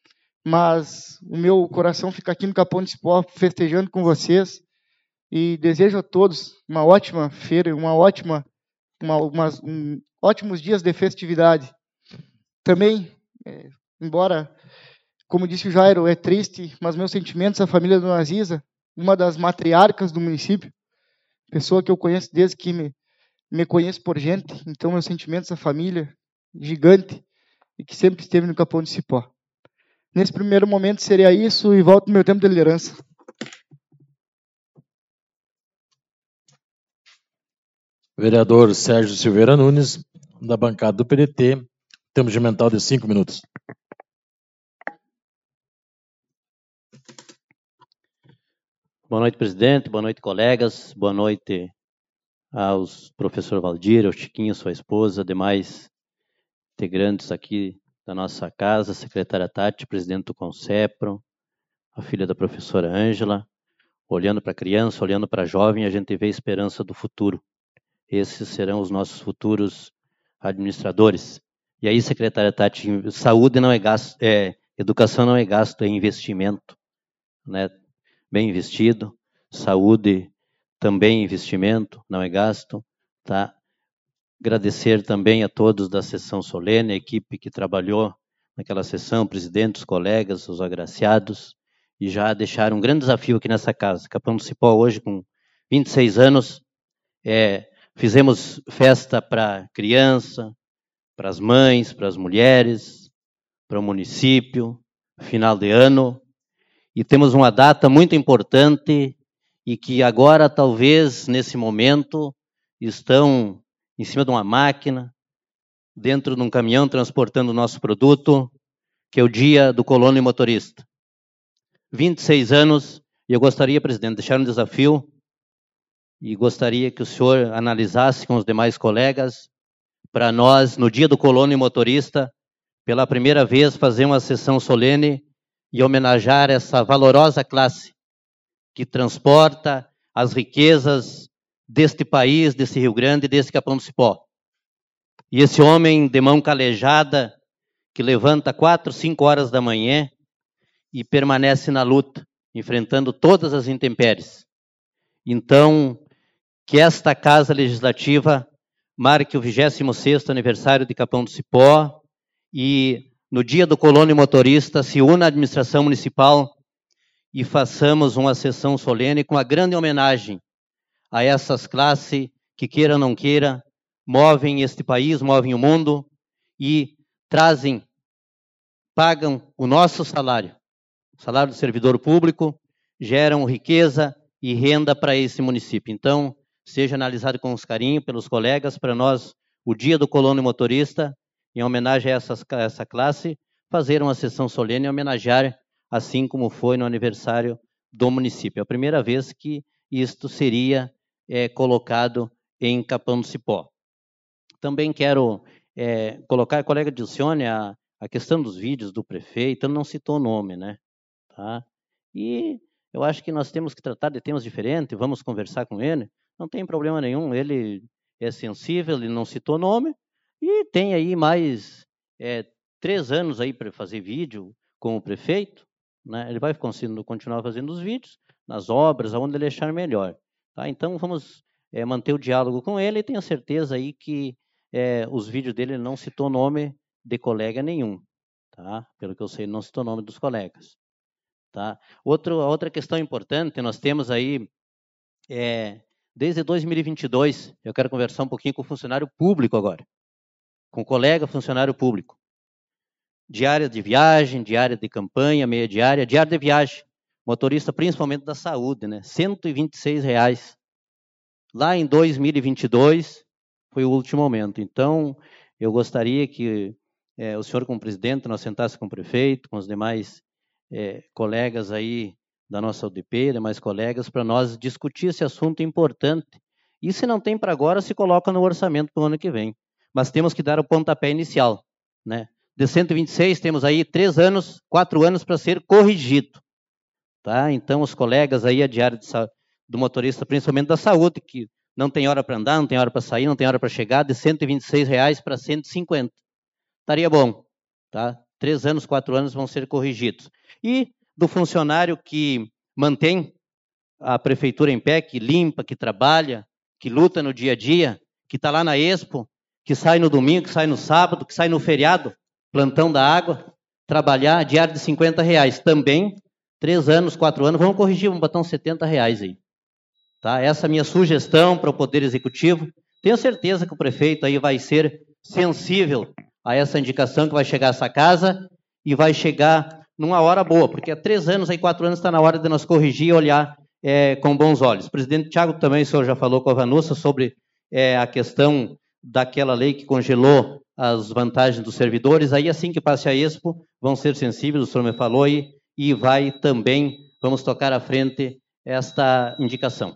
mas o meu coração fica aqui no Capão de Cipó, festejando com vocês, e desejo a todos uma ótima feira, uma ótima, uma, umas, um, ótimos dias de festividade. Também, é, embora, como disse o Jairo, é triste, mas meus sentimentos à família da Dona Ziza, uma das matriarcas do município, pessoa que eu conheço desde que me, me conheço por gente, então meus sentimentos à família, gigante, e que sempre esteve no Capão de Cipó. Nesse primeiro momento seria isso, e volto no meu tempo de liderança. Vereador Sérgio Silveira Nunes, da bancada do P D T, temos de mental de cinco minutos. Boa noite, presidente. Boa noite, colegas. Boa noite aos professor Valdir, ao Chiquinho, sua esposa, demais integrantes aqui da nossa casa, secretária Tati, presidente do Concepro, a filha da professora Ângela. Olhando para a criança, olhando para a jovem, a gente vê a esperança do futuro. Esses serão os nossos futuros administradores. E aí, secretária Tati, saúde não é gasto, é, educação não é gasto, é investimento, né? Bem investido. Saúde também investimento, não é gasto, tá? Agradecer também a todos da sessão solene, a equipe que trabalhou naquela sessão, presidente, os colegas, os agraciados, e já deixaram um grande desafio aqui nessa casa. Capão do Cipó hoje com vinte e seis anos, é, fizemos festa para criança, para as mães, para as mulheres, para o município, final de ano, e temos uma data muito importante e que agora, talvez, nesse momento, estão em cima de uma máquina, dentro de um caminhão transportando o nosso produto, que é o dia do colono e motorista. vinte e seis anos, e eu gostaria, presidente, de deixar um desafio, e gostaria que o senhor analisasse com os demais colegas, para nós, no dia do colono e motorista, pela primeira vez, fazer uma sessão solene e homenagear essa valorosa classe que transporta as riquezas deste país, desse Rio Grande, desse Capão do Cipó. E esse homem de mão calejada, que levanta quatro, cinco horas da manhã, e permanece na luta, enfrentando todas as intempéries. Então, que esta Casa Legislativa marque o vigésimo sexto aniversário de Capão do Cipó e, no dia do colono e motorista, se una à administração municipal e façamos uma sessão solene com uma grande homenagem a essas classes que, queira ou não queira, movem este país, movem o mundo e trazem, pagam o nosso salário, o salário do servidor público, geram riqueza e renda para esse município. Então, seja analisado com os carinho pelos colegas, para nós, o dia do colono e motorista, em homenagem a essas, a essa classe, fazer uma sessão solene e homenagear, assim como foi no aniversário do município. É a primeira vez que isto seria é, colocado em Capão do Cipó. Também quero é, colocar, colega Dilcione, a, a questão dos vídeos do prefeito, não citou o nome, né? Tá? E eu acho que nós temos que tratar de temas diferentes, vamos conversar com ele, não tem problema nenhum, ele é sensível, ele não citou nome, e tem aí mais é, três anos aí para fazer vídeo com o prefeito, né? Ele vai continuar fazendo os vídeos nas obras, aonde ele achar melhor. Tá? Então, vamos é, manter o diálogo com ele e tenho certeza aí que é, os vídeos dele não citou nome de colega nenhum. Tá? Pelo que eu sei, não citou nome dos colegas. Tá? Outro, outra questão importante, nós temos aí, é, desde dois mil e vinte e dois, eu quero conversar um pouquinho com o funcionário público agora, com o colega funcionário público. Diária de viagem, diária de campanha, meia diária, diária de viagem, motorista principalmente da saúde, né? cento e vinte e seis reais. Lá em dois mil e vinte e dois foi o último momento. Então, eu gostaria que é, o senhor, como presidente, nós sentasse com o prefeito, com os demais é, colegas aí da nossa U D P, demais colegas, para nós discutir esse assunto importante. E se não tem para agora, se coloca no orçamento para o ano que vem. Mas temos que dar o pontapé inicial, né? De cento e vinte e seis, temos aí três anos, quatro anos para ser corrigido. Tá? Então, os colegas aí, a diária de, do motorista, principalmente da saúde, que não tem hora para andar, não tem hora para sair, não tem hora para chegar, de cento e vinte e seis reais para cento e cinquenta. Estaria bom. Tá? Três anos, quatro anos vão ser corrigidos. E do funcionário que mantém a prefeitura em pé, que limpa, que trabalha, que luta no dia a dia, que está lá na Expo, que sai no domingo, que sai no sábado, que sai no feriado, plantão da água, trabalhar, diário de cinquenta reais. Também, três anos, quatro anos, vamos corrigir, vamos botar uns setenta reais aí. Tá? Essa é a minha sugestão para o Poder Executivo. Tenho certeza que o prefeito aí vai ser sensível a essa indicação que vai chegar a essa casa e vai chegar numa hora boa, porque há três anos, aí quatro anos, está na hora de nós corrigir e olhar é, com bons olhos. Presidente Thiago, também o senhor já falou com a Vanussa sobre é, a questão daquela lei que congelou as vantagens dos servidores, aí assim que passe a Expo, vão ser sensíveis, o senhor me falou, e, e vai também, vamos tocar à frente esta indicação.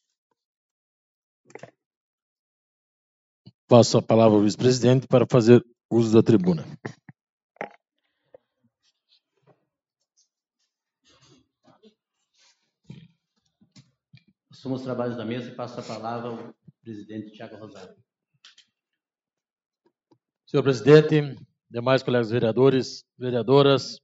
Passo a palavra ao vice-presidente para fazer uso da tribuna. Assumo os trabalhos da mesa e passo a palavra ao presidente Thiago Rosário. Senhor presidente, demais colegas vereadores, vereadoras,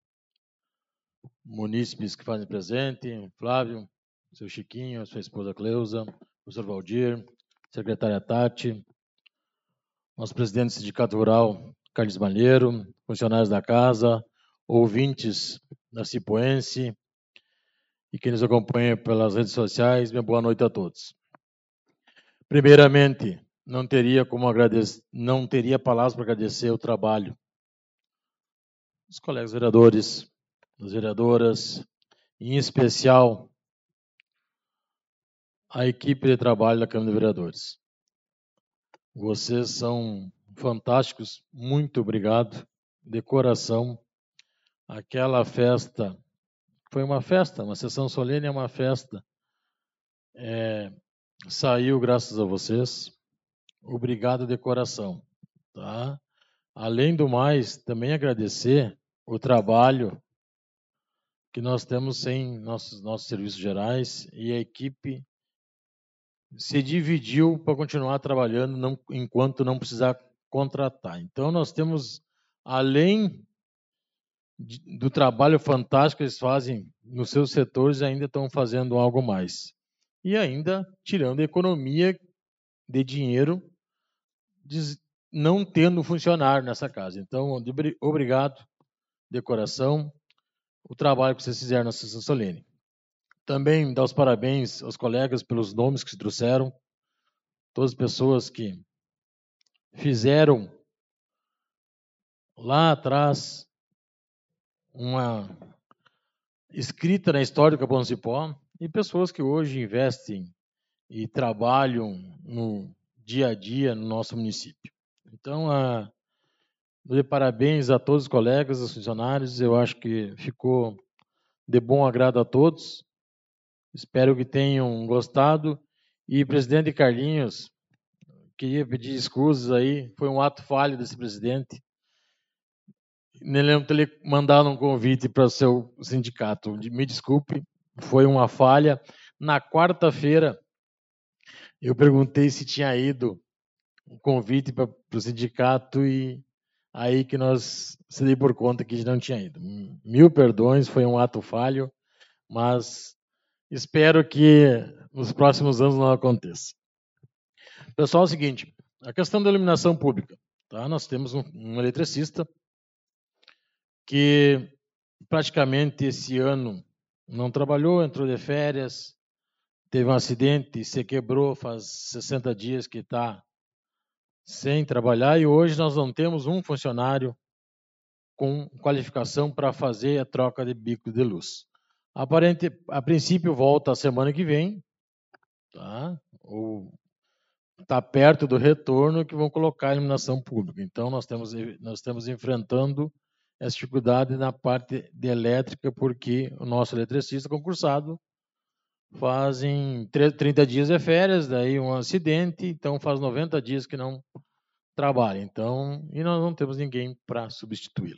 munícipes que fazem presente, Flávio, seu Chiquinho, sua esposa Cleusa, professor Valdir, secretária Tati, nosso presidente do Sindicato Rural, Carlos Malheiro, funcionários da casa, ouvintes da Cipoense e quem nos acompanha pelas redes sociais, minha boa noite a todos. Primeiramente, não teria como agradecer, não teria palavras para agradecer o trabalho dos colegas vereadores, das vereadoras, em especial a equipe de trabalho da Câmara de Vereadores. Vocês são fantásticos, muito obrigado, de coração. Aquela festa, foi uma festa, uma sessão solene é uma festa, é, saiu graças a vocês. Obrigado de coração, tá? Além do mais, também agradecer o trabalho que nós temos em nossos, nossos serviços gerais e a equipe se dividiu para continuar trabalhando não, enquanto não precisar contratar. Então, nós temos, além de, do trabalho fantástico que eles fazem nos seus setores, ainda estão fazendo algo mais. E ainda tirando a economia de dinheiro, de, não tendo funcionário nessa casa. Então, de, obrigado, de coração, o trabalho que vocês fizeram na sessão solene. Também dar os parabéns aos colegas pelos nomes que se trouxeram, todas as pessoas que fizeram lá atrás uma escrita na história do Capão do Cipó e pessoas que hoje investem e trabalham no dia a dia no nosso município. Então, a, de parabéns a todos os colegas, os funcionários, eu acho que ficou de bom agrado a todos. Espero que tenham gostado. E, presidente Carlinhos, queria pedir escusas aí, foi um ato falho desse presidente. Nem lembro de ter mandado um convite para o seu sindicato. Me desculpe, foi uma falha. Na quarta-feira, eu perguntei se tinha ido um convite para o sindicato e aí que nós se dei por conta que não tinha ido. Mil perdões, foi um ato falho, mas espero que nos próximos anos não aconteça. Pessoal, é o seguinte, a questão da iluminação pública. Tá? Nós temos um, um eletricista que praticamente esse ano não trabalhou, entrou de férias, teve um acidente, se quebrou, faz sessenta dias que está sem trabalhar e hoje nós não temos um funcionário com qualificação para fazer a troca de bico de luz. Aparente, a princípio volta a semana que vem, tá? Ou está perto do retorno que vão colocar a iluminação pública. Então nós temos nós estamos enfrentando essa dificuldade na parte de elétrica porque o nosso eletricista concursado fazem trinta dias de férias, daí um acidente, então faz noventa dias que não trabalha. Então, e nós não temos ninguém para substituí-lo.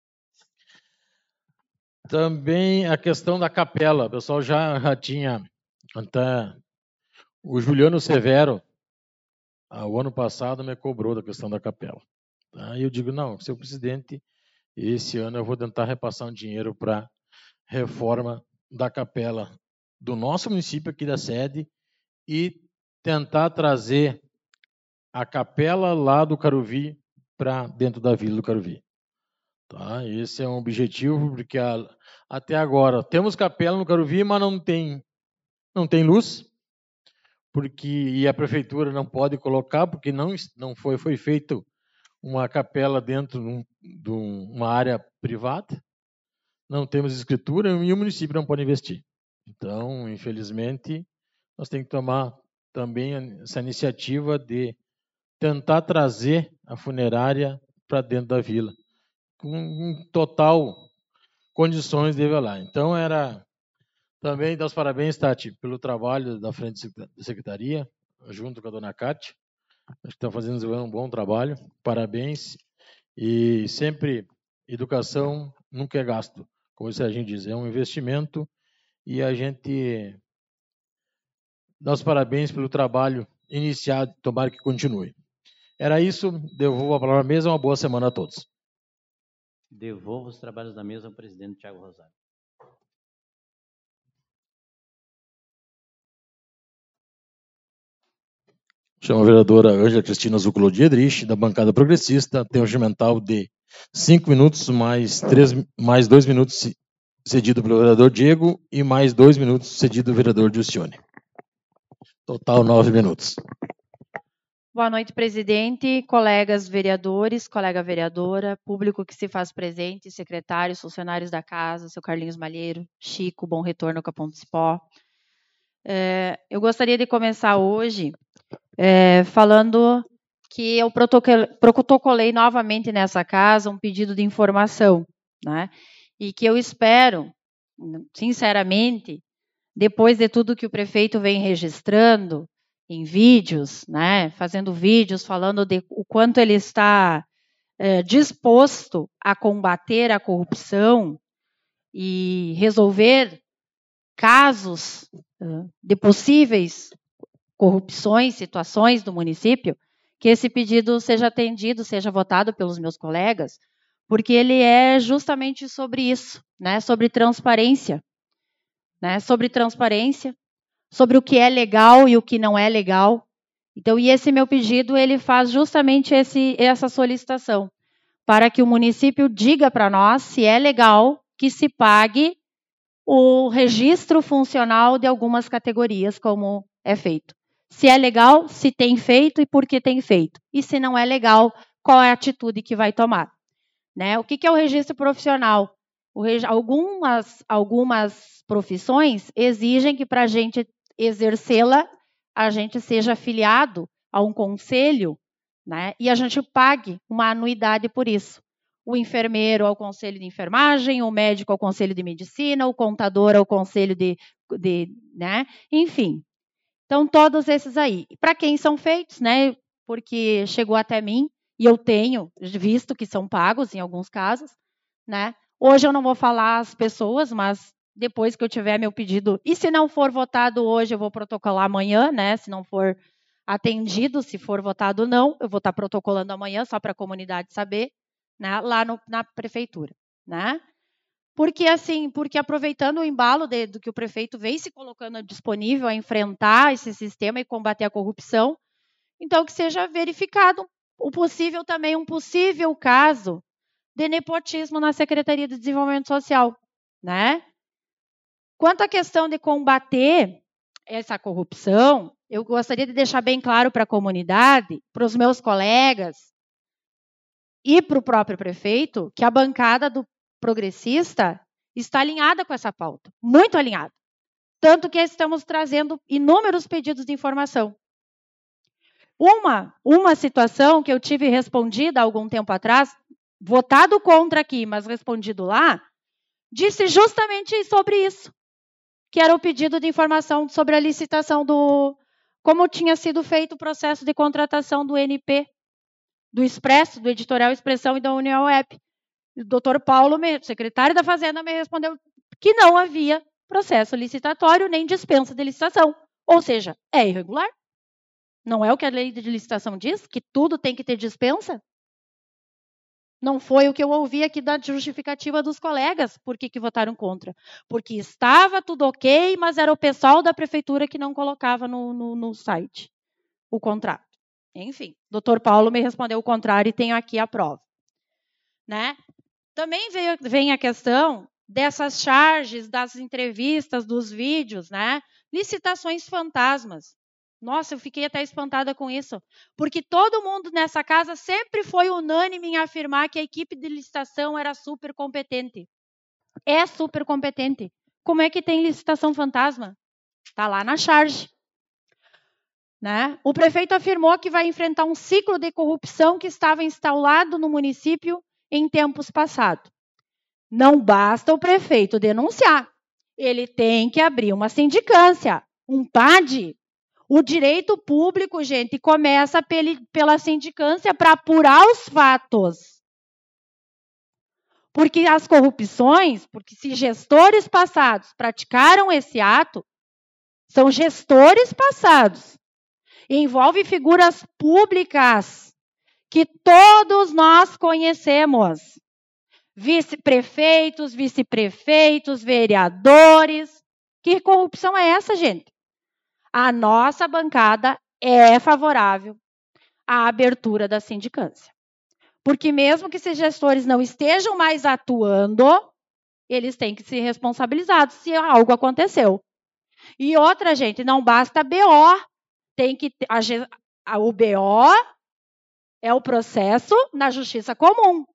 Também a questão da capela, o pessoal já, já tinha até o Juliano Severo, o ano passado, me cobrou da questão da capela. Tá? E eu digo, não, seu presidente, esse ano eu vou tentar repassar um dinheiro para reforma da capela do nosso município aqui da sede e tentar trazer a capela lá do Caruvi para dentro da Vila do Caruvi. Tá? Esse é um objetivo, porque a, até agora temos capela no Caruvi, mas não tem, não tem luz, porque e a prefeitura não pode colocar, porque não, não foi, foi feito uma capela dentro de uma área privada, não temos escritura e o município não pode investir. Então, infelizmente, nós temos que tomar também essa iniciativa de tentar trazer a funerária para dentro da vila, com total condições de velar. Então, era também dar os parabéns, Tati, pelo trabalho da frente da secretaria, junto com a dona Cátia. Acho que está fazendo um bom trabalho. Parabéns. E sempre, educação nunca é gasto. Como a gente diz, é um investimento e a gente dá os parabéns pelo trabalho iniciado, tomara que continue. Era isso, devolvo a palavra à mesa, uma boa semana a todos. Devolvo os trabalhos da mesa ao presidente Tiago Rosário. Chamo a vereadora Ângela Cristina Zucolo de Edrich, da bancada progressista, tem um regimental de cinco minutos, mais, três, mais dois minutos cedido pelo vereador Diego e mais dois minutos cedido pelo vereador Giustione. Total, nove minutos. Boa noite, presidente, colegas vereadores, colega vereadora, público que se faz presente, secretários, funcionários da casa, seu Carlinhos Malheiro, Chico, bom retorno ao Capão do Cipó. É, eu gostaria de começar hoje é, falando que eu protocolei novamente nessa casa um pedido de informação, né? E que eu espero, sinceramente, depois de tudo que o prefeito vem registrando em vídeos, né, fazendo vídeos falando de o quanto ele está é, disposto a combater a corrupção e resolver casos uh, de possíveis corrupções, situações do município, que esse pedido seja atendido, seja votado pelos meus colegas, porque ele é justamente sobre isso, né? Sobre transparência, né? Sobre transparência, sobre o que é legal e o que não é legal. Então, e esse meu pedido, ele faz justamente esse, essa solicitação, para que o município diga para nós se é legal que se pague o registro funcional de algumas categorias, como é feito. Se é legal, se tem feito e por que tem feito. E se não é legal, qual é a atitude que vai tomar. Né? O que, que é o registro profissional? O reg... algumas, algumas profissões exigem que, para a gente exercê-la, a gente seja afiliado a um conselho, né? E a gente pague uma anuidade por isso. O enfermeiro ao conselho de enfermagem, o médico ao conselho de medicina, o contador ao conselho de... de né? Enfim. Então, todos esses aí. Para quem são feitos, né? Porque chegou até mim, e eu tenho visto que são pagos em alguns casos, né? Hoje eu não vou falar as pessoas, mas depois que eu tiver meu pedido, e se não for votado hoje, eu vou protocolar amanhã, né? Se não for atendido, se for votado não, eu vou estar protocolando amanhã, só para a comunidade saber, né? Lá no, na prefeitura, né? Porque, assim, porque aproveitando o embalo de, do que o prefeito vem se colocando disponível a enfrentar esse sistema e combater a corrupção, então que seja verificado o possível também, um possível caso de nepotismo na Secretaria de Desenvolvimento Social, né? Quanto à questão de combater essa corrupção, eu gostaria de deixar bem claro para a comunidade, para os meus colegas e para o próprio prefeito, que a bancada do progressista está alinhada com essa pauta, muito alinhada. Tanto que estamos trazendo inúmeros pedidos de informação. Uma, uma situação que eu tive respondida há algum tempo atrás, votado contra aqui, mas respondido lá, disse justamente sobre isso, que era o pedido de informação sobre a licitação do... como tinha sido feito o processo de contratação do N P, do Expresso, do Editorial Expressão e da União Web. O doutor Paulo, secretário da Fazenda, me respondeu que não havia processo licitatório nem dispensa de licitação. Ou seja, é irregular. Não é o que a lei de licitação diz? Que tudo tem que ter dispensa? Não foi o que eu ouvi aqui da justificativa dos colegas. Por que, que votaram contra? Porque estava tudo ok, mas era o pessoal da prefeitura que não colocava no, no, no site o contrato. Enfim, doutor Paulo me respondeu o contrário e tenho aqui a prova. Né? Também veio, vem a questão dessas charges, das entrevistas, dos vídeos, né? Licitações fantasmas. Nossa, eu fiquei até espantada com isso, porque todo mundo nessa casa sempre foi unânime em afirmar que a equipe de licitação era super competente. É super competente. Como é que tem licitação fantasma? Está lá na charge. Né? O prefeito afirmou que vai enfrentar um ciclo de corrupção que estava instalado no município em tempos passados. Não basta o prefeito denunciar. Ele tem que abrir uma sindicância, um P A D. O direito público, gente, começa pela sindicância para apurar os fatos. Porque as corrupções, porque se gestores passados praticaram esse ato, são gestores passados. Envolve figuras públicas que todos nós conhecemos. Vice-prefeitos, vice-prefeitos, vereadores. Que corrupção é essa, gente? A nossa bancada é favorável à abertura da sindicância. Porque mesmo que esses gestores não estejam mais atuando, eles têm que ser responsabilizados se algo aconteceu. E outra, gente, não basta B O. Tem que ter, a, a, o B O é o processo na justiça comum.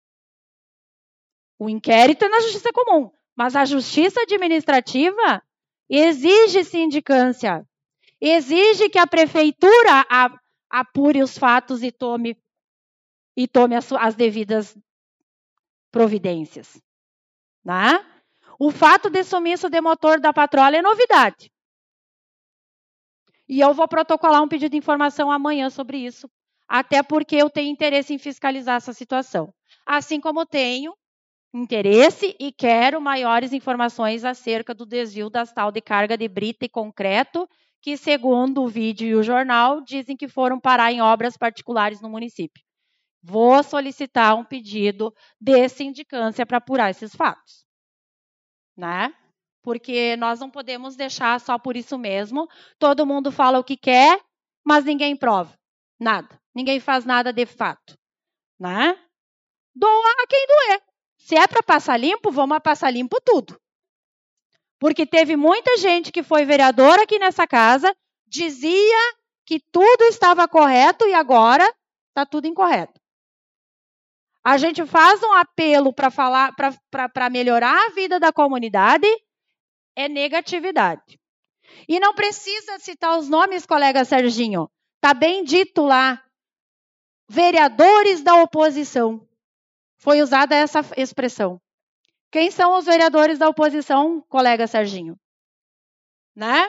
O inquérito é na justiça comum. Mas a justiça administrativa exige sindicância. Exige que a prefeitura apure os fatos e tome, e tome as, as devidas providências. Né? O fato de sumiço de motor da patrola é novidade. E eu vou protocolar um pedido de informação amanhã sobre isso, até porque eu tenho interesse em fiscalizar essa situação. Assim como tenho interesse e quero maiores informações acerca do desvio das tal de carga de brita e concreto, que, segundo o vídeo e o jornal, dizem que foram parar em obras particulares no município. Vou solicitar um pedido de sindicância para apurar esses fatos, né? Porque nós não podemos deixar só por isso mesmo. Todo mundo fala o que quer, mas ninguém prova nada. Ninguém faz nada de fato, né? Doa a quem doer. Se é para passar limpo, vamos passar limpo tudo. Porque teve muita gente que foi vereadora aqui nessa casa, dizia que tudo estava correto e agora está tudo incorreto. A gente faz um apelo para falar, para melhorar a vida da comunidade, é negatividade. E não precisa citar os nomes, colega Serginho. Está bem dito lá. Vereadores da oposição. Foi usada essa expressão. Quem são os vereadores da oposição, colega Serginho? Né?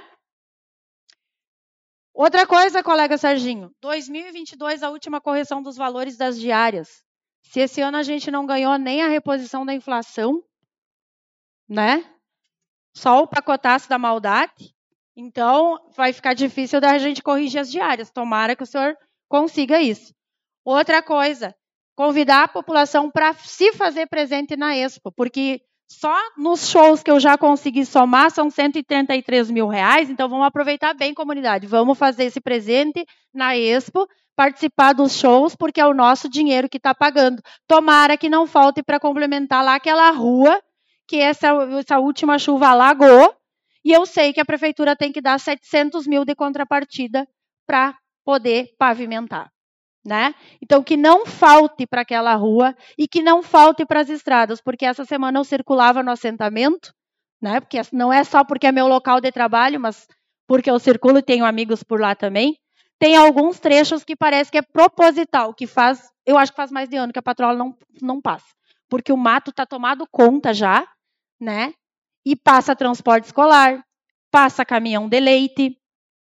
Outra coisa, colega Serginho. dois mil e vinte e dois, a última correção dos valores das diárias. Se esse ano a gente não ganhou nem a reposição da inflação, né? Só o pacotaço da maldade, então vai ficar difícil da gente corrigir as diárias. Tomara que o senhor consiga isso. Outra coisa, convidar a população para se fazer presente na Expo, porque só nos shows que eu já consegui somar são cento e trinta e três mil reais, então vamos aproveitar bem, comunidade. Vamos fazer esse presente na Expo, participar dos shows, porque é o nosso dinheiro que está pagando. Tomara que não falte para complementar lá aquela rua que essa, essa última chuva alagou, e eu sei que a prefeitura tem que dar setecentos mil de contrapartida para poder pavimentar, né? Então, que não falte para aquela rua e que não falte para as estradas, porque essa semana eu circulava no assentamento, né? Porque não é só porque é meu local de trabalho, mas porque eu circulo e tenho amigos por lá também. Tem alguns trechos que parece que é proposital, que faz, eu acho que faz mais de ano que a patroa não, não passa, porque o mato está tomado conta já, né? E passa transporte escolar, passa caminhão de leite.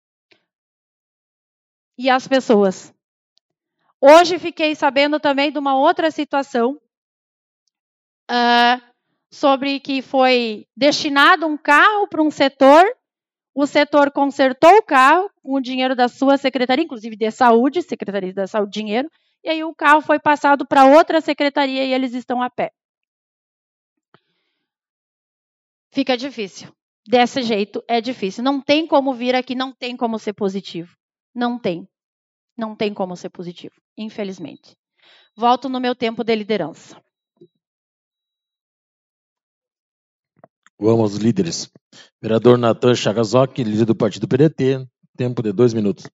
E as pessoas. Hoje fiquei sabendo também de uma outra situação uh, sobre que foi destinado um carro para um setor, o setor consertou o carro com o dinheiro da sua secretaria, inclusive de saúde, Secretaria da Saúde, dinheiro, e aí o carro foi passado para outra secretaria e eles estão a pé. Fica difícil. Desse jeito é difícil. Não tem como vir aqui, não tem como ser positivo. Não tem. Não tem como ser positivo, infelizmente. Volto no meu tempo de liderança. Vamos, líderes. Vereador Natan Chagazok, líder do partido P D T, tempo de dois minutos.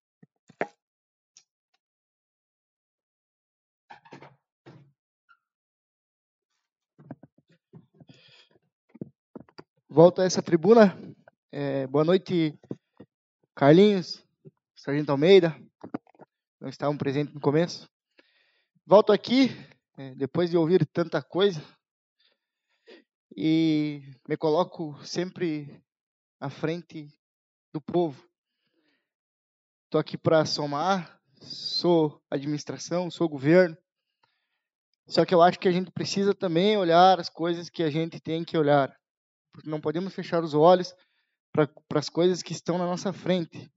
Volto a essa tribuna. É, boa noite, Carlinhos, Sargento Almeida, não estavam presentes no começo. Volto aqui, é, depois de ouvir tanta coisa, e me coloco sempre à frente do povo. Estou aqui para somar, sou administração, sou governo, só que eu acho que a gente precisa também olhar as coisas que a gente tem que olhar. Não podemos fechar os olhos para as coisas que estão na nossa frente.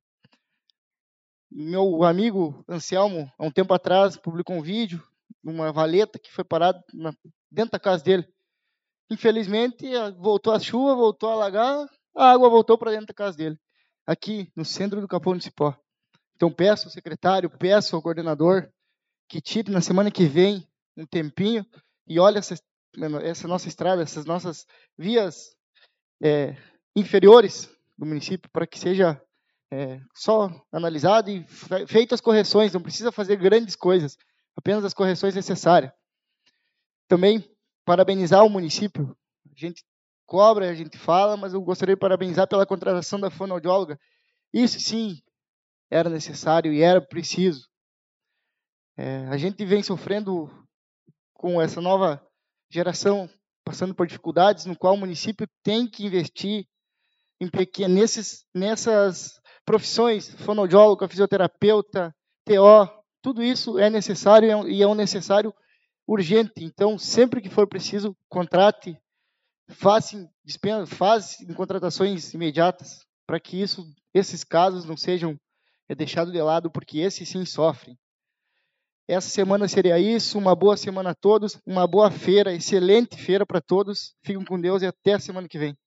Meu amigo Anselmo, há um tempo atrás, publicou um vídeo de uma valeta que foi parada na, dentro da casa dele. Infelizmente, voltou a chuva, voltou a alagar, a água voltou para dentro da casa dele, aqui no centro do Capão do Cipó. Então, peço ao secretário, peço ao coordenador que tire na semana que vem um tempinho e olhe essa, essa nossa estrada, essas nossas vias é, inferiores do município, para que seja é, só analisado e feitas as correções. Não precisa fazer grandes coisas, apenas as correções necessárias. Também parabenizar o município. A gente cobra, a gente fala, mas eu gostaria de parabenizar pela contratação da fonoaudióloga. Isso sim era necessário e era preciso. É, a gente vem sofrendo com essa nova geração, passando por dificuldades, no qual o município tem que investir em pequenas, nesses, nessas profissões, fonoaudiólogo, fisioterapeuta, T O, tudo isso é necessário e é um necessário urgente. Então, sempre que for preciso, contrate, faça, faça em contratações imediatas, para que isso, esses casos não sejam deixados de lado, porque esses sim sofrem. Essa semana seria isso. Uma boa semana a todos, uma boa feira, excelente feira para todos. Fiquem com Deus e até a semana que vem.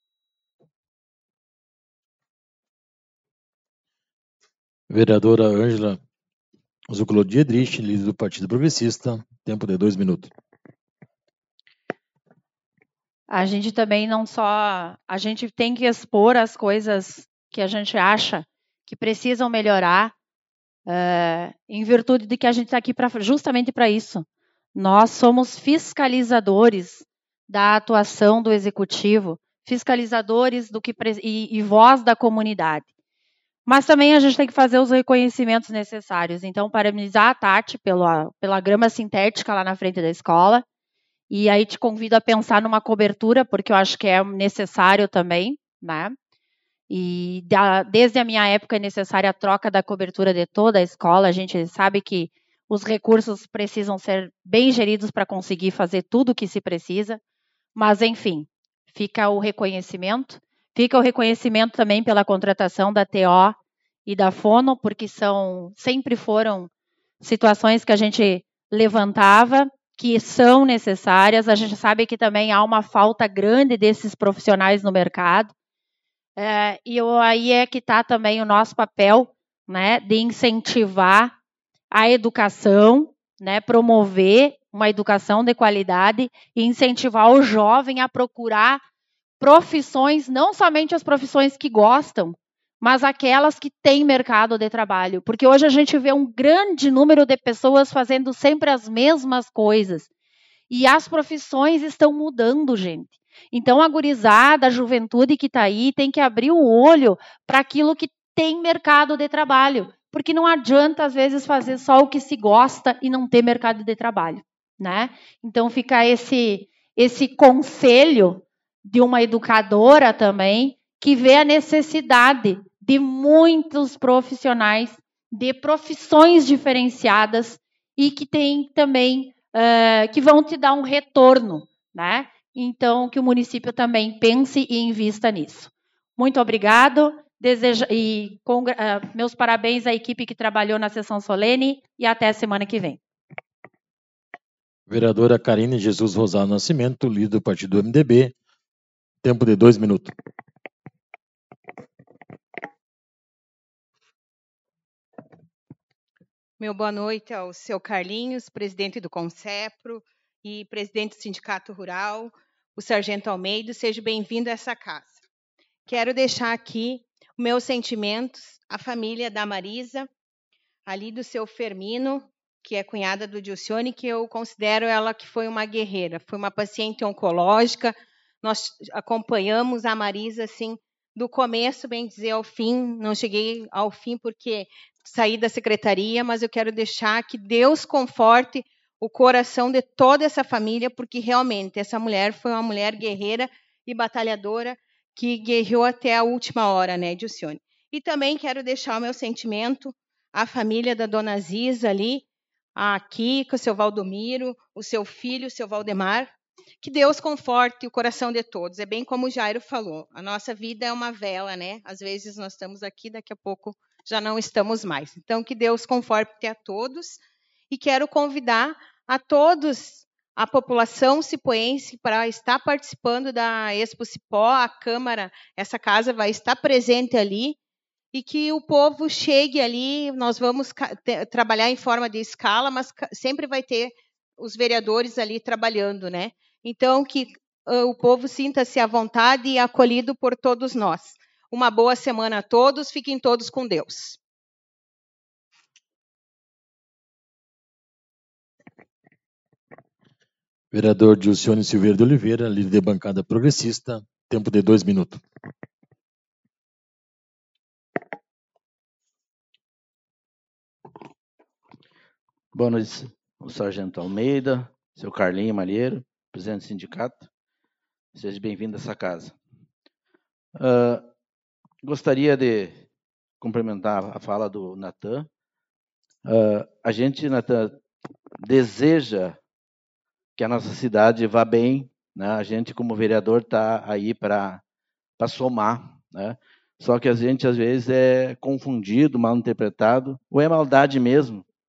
Vereadora Ângela Zuclodi Edrich, líder do Partido Progressista, tempo de dois minutos. A gente também não só... A gente tem que expor as coisas que a gente acha que precisam melhorar, é, em virtude de que a gente está aqui pra, justamente para isso. Nós somos fiscalizadores da atuação do Executivo, fiscalizadores do que e, e voz da comunidade. Mas também a gente tem que fazer os reconhecimentos necessários. Então, parabenizar a Tati pela, pela grama sintética lá na frente da escola. E aí te convido a pensar numa cobertura, porque eu acho que é necessário também, né? E da, desde a minha época é necessária a troca da cobertura de toda a escola. A gente sabe que os recursos precisam ser bem geridos para conseguir fazer tudo o que se precisa. Mas, enfim, fica o reconhecimento. Fica o reconhecimento também pela contratação da T O e da Fono, porque são, sempre foram situações que a gente levantava, que são necessárias. A gente sabe que também há uma falta grande desses profissionais no mercado. É, e eu, aí é que está também o nosso papel, né, de incentivar a educação, né, promover uma educação de qualidade e incentivar o jovem a procurar profissões, não somente as profissões que gostam, mas aquelas que têm mercado de trabalho. Porque hoje a gente vê um grande número de pessoas fazendo sempre as mesmas coisas. E as profissões estão mudando, gente. Então, a gurizada, a juventude que está aí, tem que abrir o olho para aquilo que tem mercado de trabalho. Porque não adianta, às vezes, fazer só o que se gosta e não ter mercado de trabalho, né? Então, fica esse, esse conselho de uma educadora também, que vê a necessidade de muitos profissionais, de profissões diferenciadas e que tem também, uh, que vão te dar um retorno, né? Então, que o município também pense e invista nisso. Muito obrigado. Desejo, e com, uh, meus parabéns à equipe que trabalhou na sessão solene e até a semana que vem. Vereadora Karine Jesus Rosado Nascimento, líder do partido M D B, tempo de dois minutos. Meu boa noite ao seu Carlinhos, presidente do Concepro e presidente do Sindicato Rural, o Sargento Almeida. Seja bem-vindo a essa casa. Quero deixar aqui meus sentimentos à família da Marisa, ali do seu Fermino, que é cunhada do Dilcione, que eu considero ela que foi uma guerreira, foi uma paciente oncológica. Nós acompanhamos a Marisa, assim, do começo, bem dizer, ao fim. Não cheguei ao fim porque saí da secretaria, mas eu quero deixar que Deus conforte o coração de toda essa família, porque realmente essa mulher foi uma mulher guerreira e batalhadora que guerreou até a última hora, né, Dilcione? E também quero deixar o meu sentimento à família da dona Ziza ali, a Kika, o seu Valdomiro, o seu filho, o seu Valdemar. Que Deus conforte o coração de todos. É bem como o Jairo falou, a nossa vida é uma vela, né? Às vezes nós estamos aqui, daqui a pouco já não estamos mais. Então, que Deus conforte a todos. E quero convidar a todos, a população cipoense, para estar participando da Expo Cipó. A Câmara, essa casa vai estar presente ali. E que o povo chegue ali, nós vamos trabalhar em forma de escala, mas sempre vai ter os vereadores ali trabalhando, né? Então, que uh, o povo sinta-se à vontade e acolhido por todos nós. Uma boa semana a todos, fiquem todos com Deus. Vereador Dilcione Silveira de Oliveira, líder de bancada progressista, tempo de dois minutos. Boa noite, o Sargento Almeida, seu Carlinho Malheiro, presidente do sindicato. Seja bem-vindo a essa casa. Uh, gostaria de complementar a fala do Natan. Uh, a gente, Natan, deseja que a nossa cidade vá bem, né? A gente, como vereador, está aí para somar, né? Só que a gente, às vezes, é confundido, mal interpretado, ou é maldade mesmo,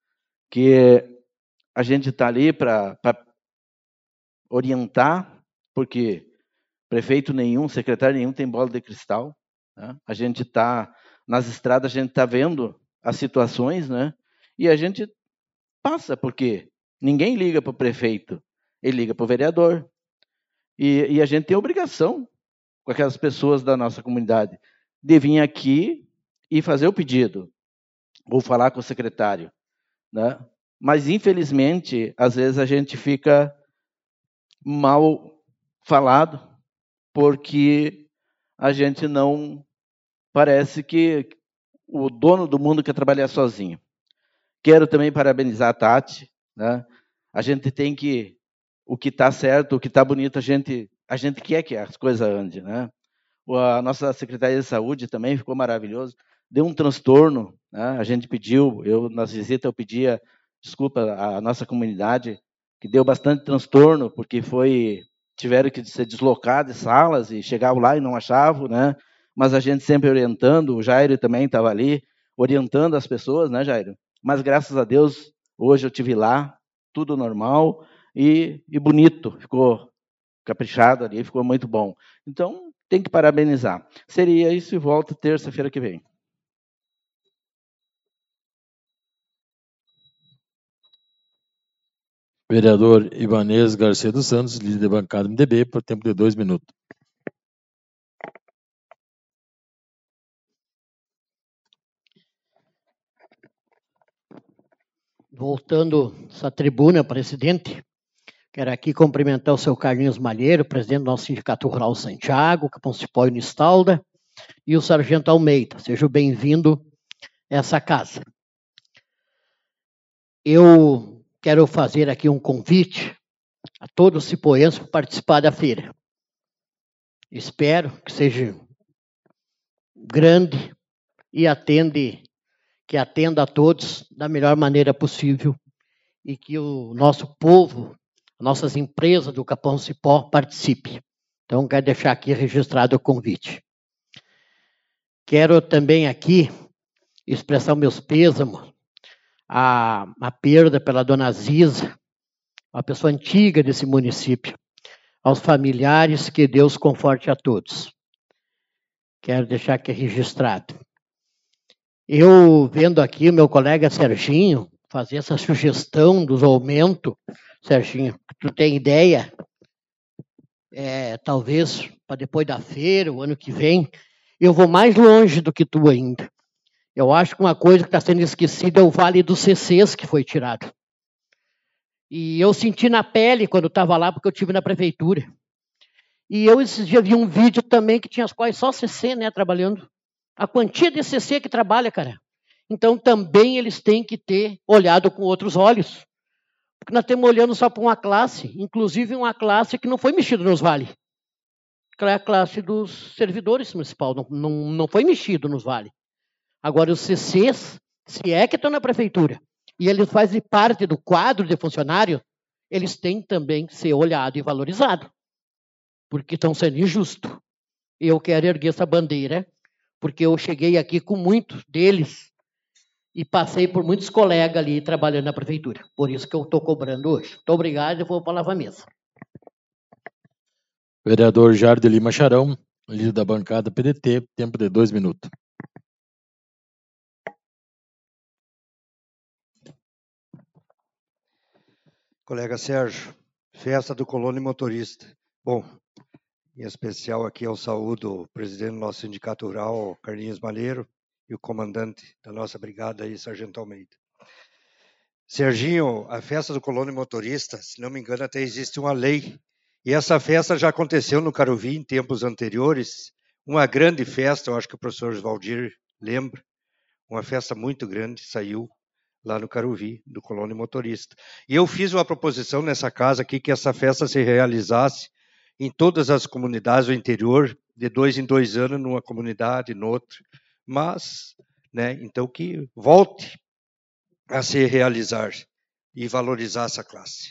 que a gente está ali para orientar, porque prefeito nenhum, secretário nenhum tem bola de cristal, né? A gente está nas estradas, a gente está vendo as situações, né? E a gente passa, porque ninguém liga para o prefeito, ele liga para o vereador. E, e a gente tem a obrigação, com aquelas pessoas da nossa comunidade, de vir aqui e fazer o pedido, ou falar com o secretário, né? Mas, infelizmente, às vezes a gente fica mal falado, porque a gente não... Parece que o dono do mundo quer trabalhar sozinho. Quero também parabenizar a Tati, né? A gente tem que... O que está certo, o que está bonito, a gente, a gente quer que as coisas andem, né? A nossa Secretaria de Saúde também ficou maravilhoso. Deu um transtorno, né? A gente pediu, eu nas visitas eu pedia desculpa à nossa comunidade, que deu bastante transtorno, porque foi tiveram que ser deslocados de salas e chegavam lá e não achavam, né? Mas a gente sempre orientando, o Jairo também estava ali, orientando as pessoas, né, Jairo? Mas graças a Deus, hoje eu estive lá, tudo normal e, e bonito, ficou caprichado ali, ficou muito bom. Então, tem que parabenizar. Seria isso e volto terça-feira que vem. Vereador Ibanez Garcia dos Santos, líder da bancada M D B, por tempo de dois minutos. Voltando essa tribuna, presidente, quero aqui cumprimentar o seu Carlinhos Malheiro, presidente do nosso Sindicato Rural Santiago, Capão Cipó e Unistalda, e o Sargento Almeida. Seja bem-vindo a essa casa. Eu quero fazer aqui um convite a todos os cipoenses para participar da feira. Espero que seja grande e atende, que atenda a todos da melhor maneira possível e que o nosso povo, nossas empresas do Capão Cipó participem. Então, quero deixar aqui registrado o convite. Quero também aqui expressar meus pêsames a, a perda pela dona Ziza, uma pessoa antiga desse município, aos familiares, que Deus conforte a todos. Quero deixar aqui registrado. Eu, vendo aqui o meu colega Serginho fazer essa sugestão dos aumentos, Serginho, tu tem ideia? É, talvez para depois da feira, o ano que vem, eu vou mais longe do que tu ainda. Eu acho que uma coisa que está sendo esquecida é o Vale dos C Cs que foi tirado. E eu senti na pele quando estava lá, porque eu estive na prefeitura. E eu esses dias vi um vídeo também que tinha quase só C C, né, trabalhando. A quantia de C C que trabalha, cara. Então também eles têm que ter olhado com outros olhos. Porque nós estamos olhando só para uma classe, inclusive uma classe que não foi mexida nos vales. Que é a classe dos servidores municipais, não, não, não foi mexido nos vales. Agora os C Cs, se é que estão na prefeitura, e eles fazem parte do quadro de funcionário, eles têm também que ser olhados e valorizados. Porque estão sendo injustos. Eu quero erguer essa bandeira, porque eu cheguei aqui com muitos deles e passei por muitos colegas ali trabalhando na prefeitura. Por isso que eu estou cobrando hoje. Muito obrigado e vou para a lavar a mesa. Vereador Jairo de Lima Charão, líder da bancada P D T, tempo de dois minutos. Colega Sérgio, festa do Colônia Motorista. Bom, em especial aqui eu saúdo o presidente do nosso sindicato rural, Carlinhos Malheiro, e o comandante da nossa brigada aí, Sargento Almeida. Serginho, a festa do Colônia Motorista, se não me engano, até existe uma lei. E essa festa já aconteceu no Caruvi em tempos anteriores. Uma grande festa, eu acho que o professor Valdir lembra. Uma festa muito grande, saiu lá no Caruvi, do Colônia Motorista. E eu fiz uma proposição nessa casa aqui que essa festa se realizasse em todas as comunidades do interior, de dois em dois anos, numa comunidade, noutra. Mas, né, então que volte a se realizar e valorizar essa classe.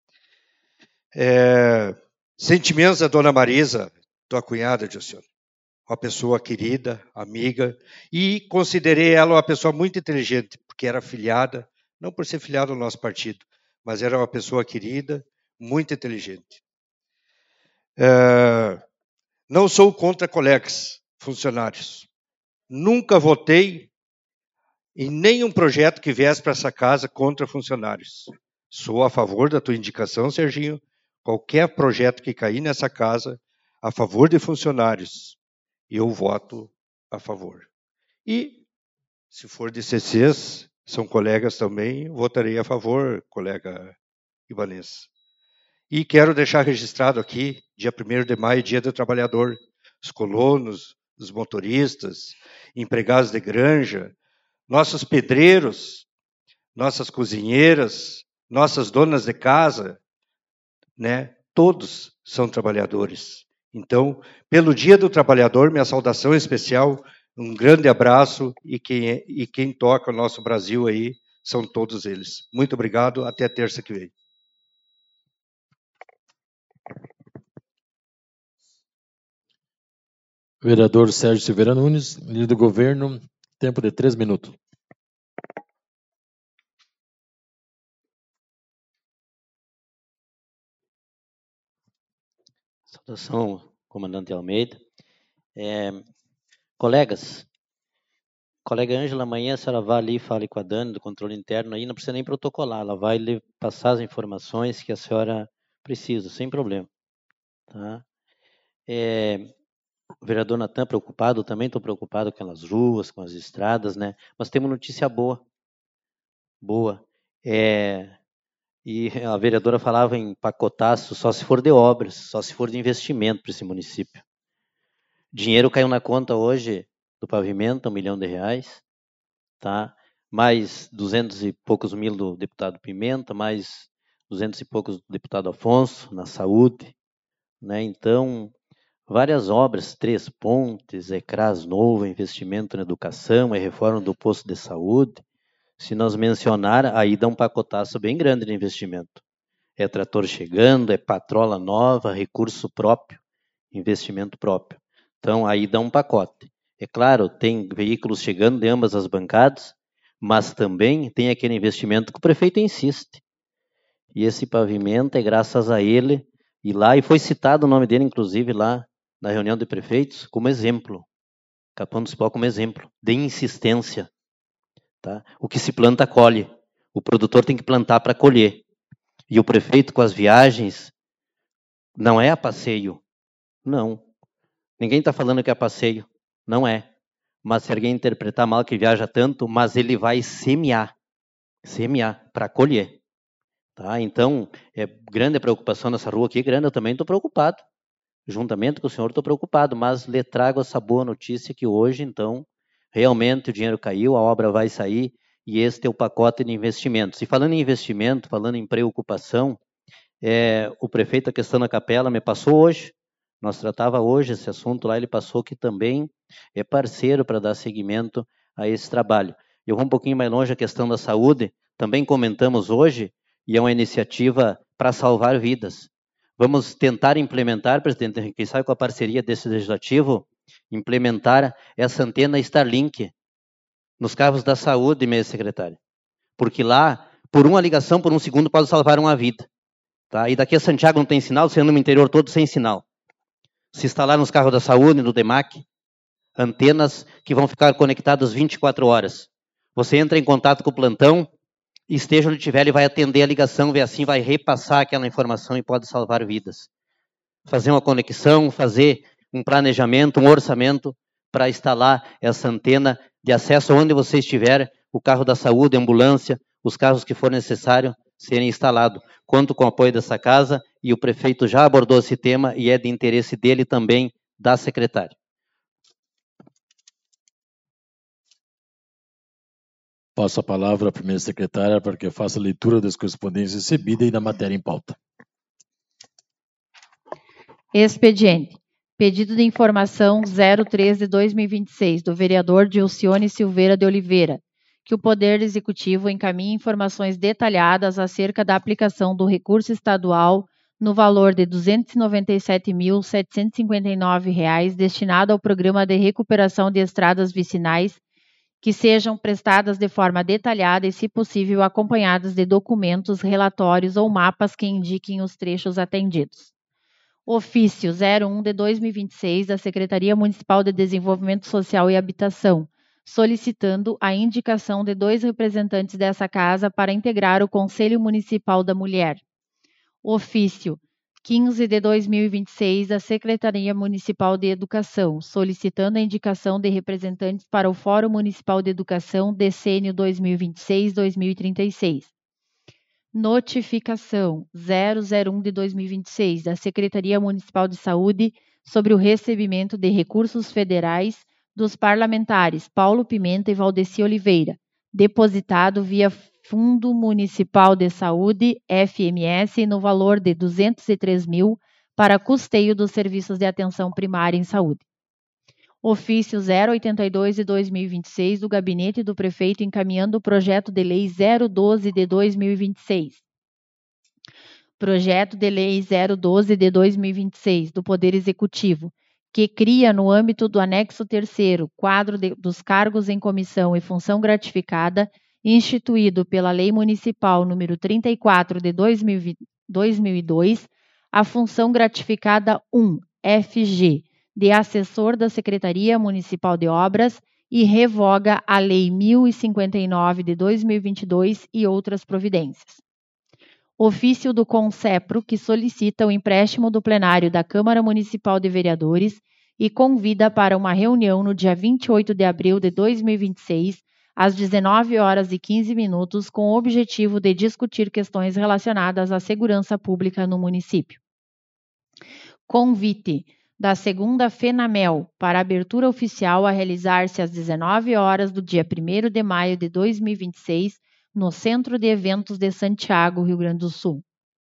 É, sentimentos da dona Marisa, tua cunhada, Dilcione. Uma pessoa querida, amiga, e considerei ela uma pessoa muito inteligente, porque era filhada não por ser filiado ao nosso partido, mas era uma pessoa querida, muito inteligente. É, não sou contra colegas funcionários. Nunca votei em nenhum projeto que viesse para essa casa contra funcionários. Sou a favor da tua indicação, Serginho. Qualquer projeto que cair nessa casa a favor de funcionários, eu voto a favor. E, se for de C Cs, são colegas também, votarei a favor, colega Ibanez. E quero deixar registrado aqui, dia primeiro de maio, Dia do Trabalhador, os colonos, os motoristas, empregados de granja, nossos pedreiros, nossas cozinheiras, nossas donas de casa, né? Todos são trabalhadores. Então, pelo Dia do Trabalhador, minha saudação especial, um grande abraço, e quem, é, e quem toca o nosso Brasil aí são todos eles. Muito obrigado, até terça que vem. Vereador Sérgio Silveira Nunes, líder do governo, tempo de três minutos. Saudação, comandante Almeida. É, colegas, colega Ângela, amanhã a senhora vai ali e fale com a Dani do controle interno, aí não precisa nem protocolar, ela vai lhe passar as informações que a senhora precisa, sem problema. Tá? É, o vereador Natan preocupado, também estou preocupado com as ruas, com as estradas, né? Mas temos notícia boa. Boa. É, e a vereadora falava em pacotaço só se for de obras, só se for de investimento para esse município. Dinheiro caiu na conta hoje do pavimento, um milhão de reais, tá? Mais duzentos e poucos mil do deputado Pimenta, mais duzentos e poucos do deputado Afonso, na saúde, né? Então, várias obras, três pontes, ECRAS novo, investimento na educação, é reforma do posto de saúde. Se nós mencionar, aí dá um pacotaço bem grande de investimento. É trator chegando, é patrola nova, recurso próprio, investimento próprio. Então, aí dá um pacote. É claro, tem veículos chegando de ambas as bancadas, mas também tem aquele investimento que o prefeito insiste. E esse pavimento é graças a ele, e lá, e foi citado o nome dele, inclusive, lá na reunião de prefeitos, como exemplo. Capão do Cipó como exemplo de insistência. Tá? O que se planta, colhe. O produtor tem que plantar para colher. E o prefeito, com as viagens, não é a passeio. Não. Ninguém está falando que é a passeio. Não é. Mas se alguém interpretar mal que viaja tanto, mas ele vai semear. Semear para colher. Tá? Então, é grande a preocupação nessa rua aqui, grande, eu também estou preocupado. Juntamente com o senhor, estou preocupado, mas lhe trago essa boa notícia que hoje, então, realmente o dinheiro caiu, a obra vai sair, e este é o pacote de investimentos. E falando em investimento, falando em preocupação, é, o prefeito, a questão da capela, me passou hoje, nós tratava hoje esse assunto lá, ele passou que também é parceiro para dar seguimento a esse trabalho. Eu vou um pouquinho mais longe, a questão da saúde, também comentamos hoje, e é uma iniciativa para salvar vidas. Vamos tentar implementar, presidente, quem sabe com a parceria desse legislativo, implementar essa antena Starlink nos carros da saúde, minha secretária. Porque lá, por uma ligação, por um segundo, pode salvar uma vida. Tá? E daqui a Santiago não tem sinal, sendo no interior todo sem sinal. Se instalar nos carros da saúde, no D M A C, antenas que vão ficar conectadas vinte e quatro horas. Você entra em contato com o plantão, esteja onde estiver, ele vai atender a ligação e assim vai repassar aquela informação e pode salvar vidas. Fazer uma conexão, fazer um planejamento, um orçamento para instalar essa antena de acesso onde você estiver, o carro da saúde, a ambulância, os carros que for necessário serem instalados. Conto com o apoio dessa casa e o prefeito já abordou esse tema e é de interesse dele também, da secretária. Passo a palavra à primeira secretária para que faça a leitura das correspondências recebidas e da matéria em pauta. Expediente. Pedido de informação zero três de dois mil e vinte e seis, do vereador Gilcione Silveira de Oliveira, que o Poder Executivo encaminhe informações detalhadas acerca da aplicação do recurso estadual no valor de duzentos e noventa e sete mil, setecentos e cinquenta e nove reais destinado ao Programa de Recuperação de Estradas Vicinais, que sejam prestadas de forma detalhada e, se possível, acompanhadas de documentos, relatórios ou mapas que indiquem os trechos atendidos. Ofício zero um de dois mil e vinte e seis da Secretaria Municipal de Desenvolvimento Social e Habitação, solicitando a indicação de dois representantes dessa casa para integrar o Conselho Municipal da Mulher. Ofício quinze de dois mil e vinte e seis da Secretaria Municipal de Educação, solicitando a indicação de representantes para o Fórum Municipal de Educação decênio dois mil e vinte e seis a dois mil e trinta e seis. Notificação zero zero um de dois mil e vinte e seis da Secretaria Municipal de Saúde sobre o recebimento de recursos federais dos parlamentares Paulo Pimenta e Valdeci Oliveira, depositado via Fundo Municipal de Saúde, F M S, no valor de duzentos e três mil para custeio dos serviços de atenção primária em saúde. Ofício zero oitenta e dois de dois mil e vinte e seis do Gabinete do Prefeito encaminhando o projeto de lei zero doze de dois mil e vinte e seis. Projeto de lei zero doze de dois mil e vinte e seis do Poder Executivo, que cria, no âmbito do anexo terceiro, quadro de, dos cargos em comissão e função gratificada, instituído pela Lei Municipal número trinta e quatro de dois mil e dois, a função gratificada um, F G, de assessor da Secretaria Municipal de Obras e revoga a Lei mil e cinquenta e nove de dois mil e vinte e dois e outras providências. Ofício do Concepro, que solicita o empréstimo do plenário da Câmara Municipal de Vereadores e convida para uma reunião no dia vinte e oito de abril de dois mil e vinte e seis, às dezenove horas e quinze minutos, com o objetivo de discutir questões relacionadas à segurança pública no município. Convite da segunda FENAMEL para abertura oficial a realizar-se às dezenove horas do dia primeiro de maio de dois mil e vinte e seis, no Centro de Eventos de Santiago, Rio Grande do Sul.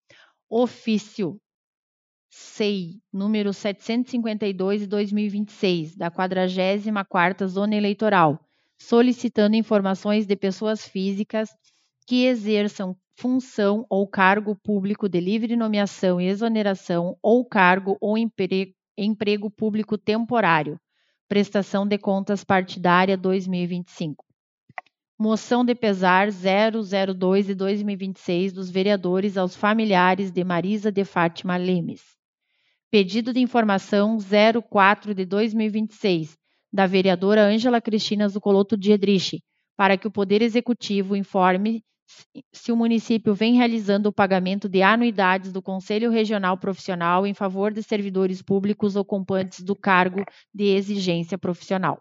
Ofício C I, número setecentos e cinquenta e dois de dois mil e vinte e seis, da quadragésima quarta Zona Eleitoral, solicitando informações de pessoas físicas que exerçam função ou cargo público de livre nomeação e exoneração ou cargo ou emprego, emprego público temporário. Prestação de contas partidária dois mil e vinte e cinco. Moção de pesar zero zero dois de dois mil e vinte e seis dos vereadores aos familiares de Marisa de Fátima Lemes. Pedido de informação zero quatro de dois mil e vinte e seis da vereadora Ângela Cristina Zucoloto Diedrich, para que o Poder Executivo informe se o município vem realizando o pagamento de anuidades do Conselho Regional Profissional em favor de servidores públicos ocupantes do cargo de exigência profissional.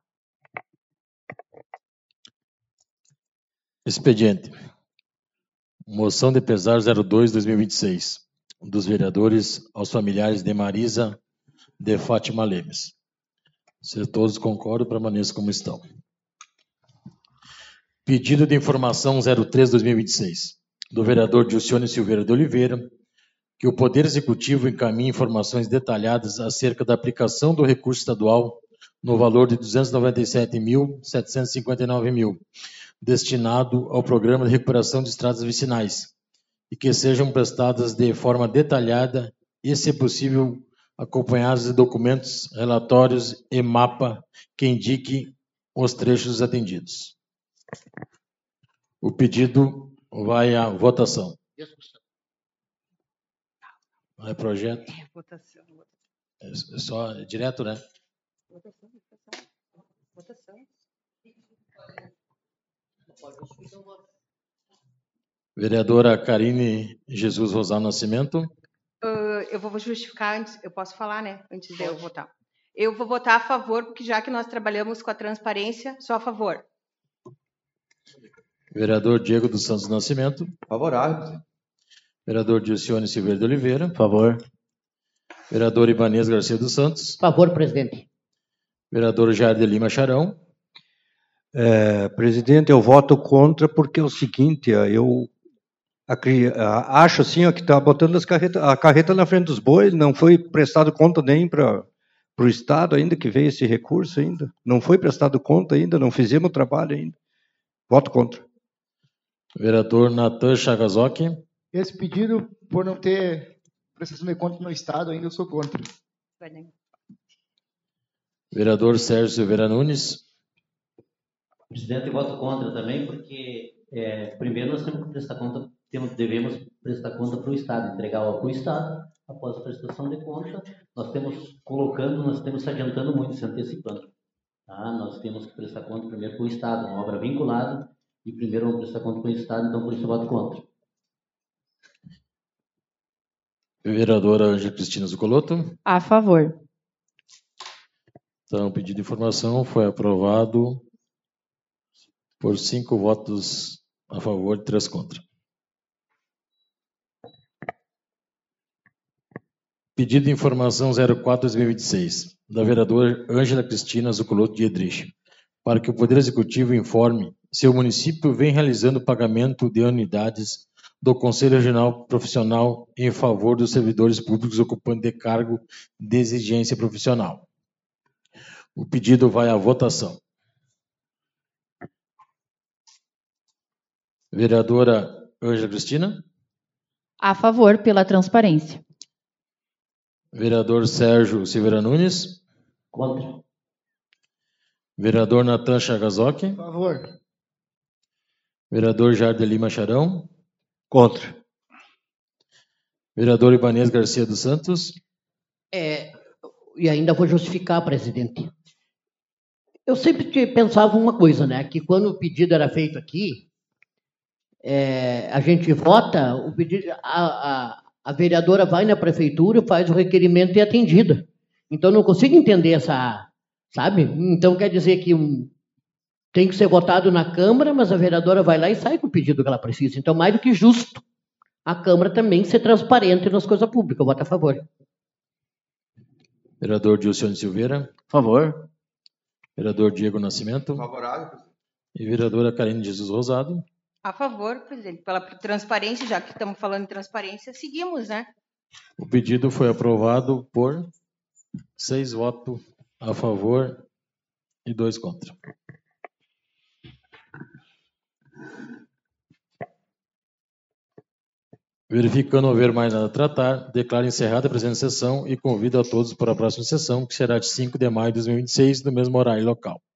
Expediente. Moção de pesar zero dois de dois mil e vinte e seis, dos vereadores aos familiares de Marisa de Fátima Lemes. Se todos concordam, permaneçam como estão. Pedido de informação zero três de dois mil e vinte e seis, do vereador Dilcione Silveira de Oliveira, que o Poder Executivo encaminhe informações detalhadas acerca da aplicação do recurso estadual no valor de duzentos e noventa e sete mil, setecentos e cinquenta e nove mil, destinado ao Programa de Recuperação de Estradas Vicinais, e que sejam prestadas de forma detalhada e, se possível, acompanhadas de documentos, relatórios e mapa que indique os trechos atendidos. O pedido vai à votação. Não é projeto? É, votação. É só é direto, né? Votação, votação. Votação. Vereadora Karine Jesus Rosal Nascimento. Uh, eu vou justificar antes, eu posso falar, né? Antes de eu votar. Eu vou votar a favor, porque já que nós trabalhamos com a transparência, só a favor. Vereador Diego dos Santos Nascimento. Favorável. Vereador Dilcione Silveira de Oliveira. Favor. Vereador Ibanez Garcia dos Santos. Favor, presidente. Vereador Jair de Lima Charão. É, presidente, eu voto contra porque é o seguinte, eu acho assim ó, que está botando as carreta, a carreta na frente dos bois, não foi prestado conta nem para o Estado ainda que veio esse recurso ainda, não foi prestado conta ainda, não fizemos o trabalho ainda. Voto contra. Vereador Natan Chagazok. Esse pedido, por não ter prestação de conta no Estado, ainda eu sou contra. Vereador Sérgio Silveira Nunes. Presidente, eu voto contra também, porque, é, primeiro, nós temos que prestar conta, temos, devemos prestar conta para o Estado, entregar para o Estado, após a prestação de conta, nós temos colocando, nós temos se adiantando muito, se antecipando. Tá? Nós temos que prestar conta primeiro para o Estado, uma obra vinculada, e primeiro vamos prestar conta para o Estado, então por isso eu voto contra. Vereadora Ângela Cristina Zuccolotto. A favor. Então, o pedido de informação foi aprovado por cinco votos a favor e três contra. Pedido de informação zero quatro barra dois mil e vinte e seis, da vereadora Ângela Cristina Zuccolotto de Edrich, para que o Poder Executivo informe se o município vem realizando pagamento de unidades do Conselho Regional Profissional em favor dos servidores públicos ocupantes de cargo de exigência profissional. O pedido vai à votação. Vereadora Ângela Cristina. A favor, pela transparência. Vereador Sérgio Silveira Nunes. Contra. Vereador Natan Chagazok. A favor. Vereador Jardim Lima Charão. Contra. Vereador Ibanez Garcia dos Santos. É, e ainda vou justificar, presidente. Eu sempre pensava uma coisa, né? Que quando o pedido era feito aqui, é, a gente vota, o pedido, a, a, a vereadora vai na prefeitura, faz o requerimento e é atendida. Então, eu não consigo entender essa, sabe? Então, quer dizer que um, tem que ser votado na Câmara, mas a vereadora vai lá e sai com o pedido que ela precisa. Então, mais do que justo, a Câmara também ser transparente nas coisas públicas. Eu voto a favor. Vereador Dilcione Silveira. A favor. Vereador Diego Nascimento. Favorável. E vereadora Karine Jesus Rosado. A favor, presidente, pela transparência, já que estamos falando em transparência, seguimos, né? O pedido foi aprovado por seis votos a favor e dois contra. Verificando não haver mais nada a tratar, declaro encerrada a presente sessão e convido a todos para a próxima sessão, que será de cinco de maio de dois mil e vinte e seis, no mesmo horário e local.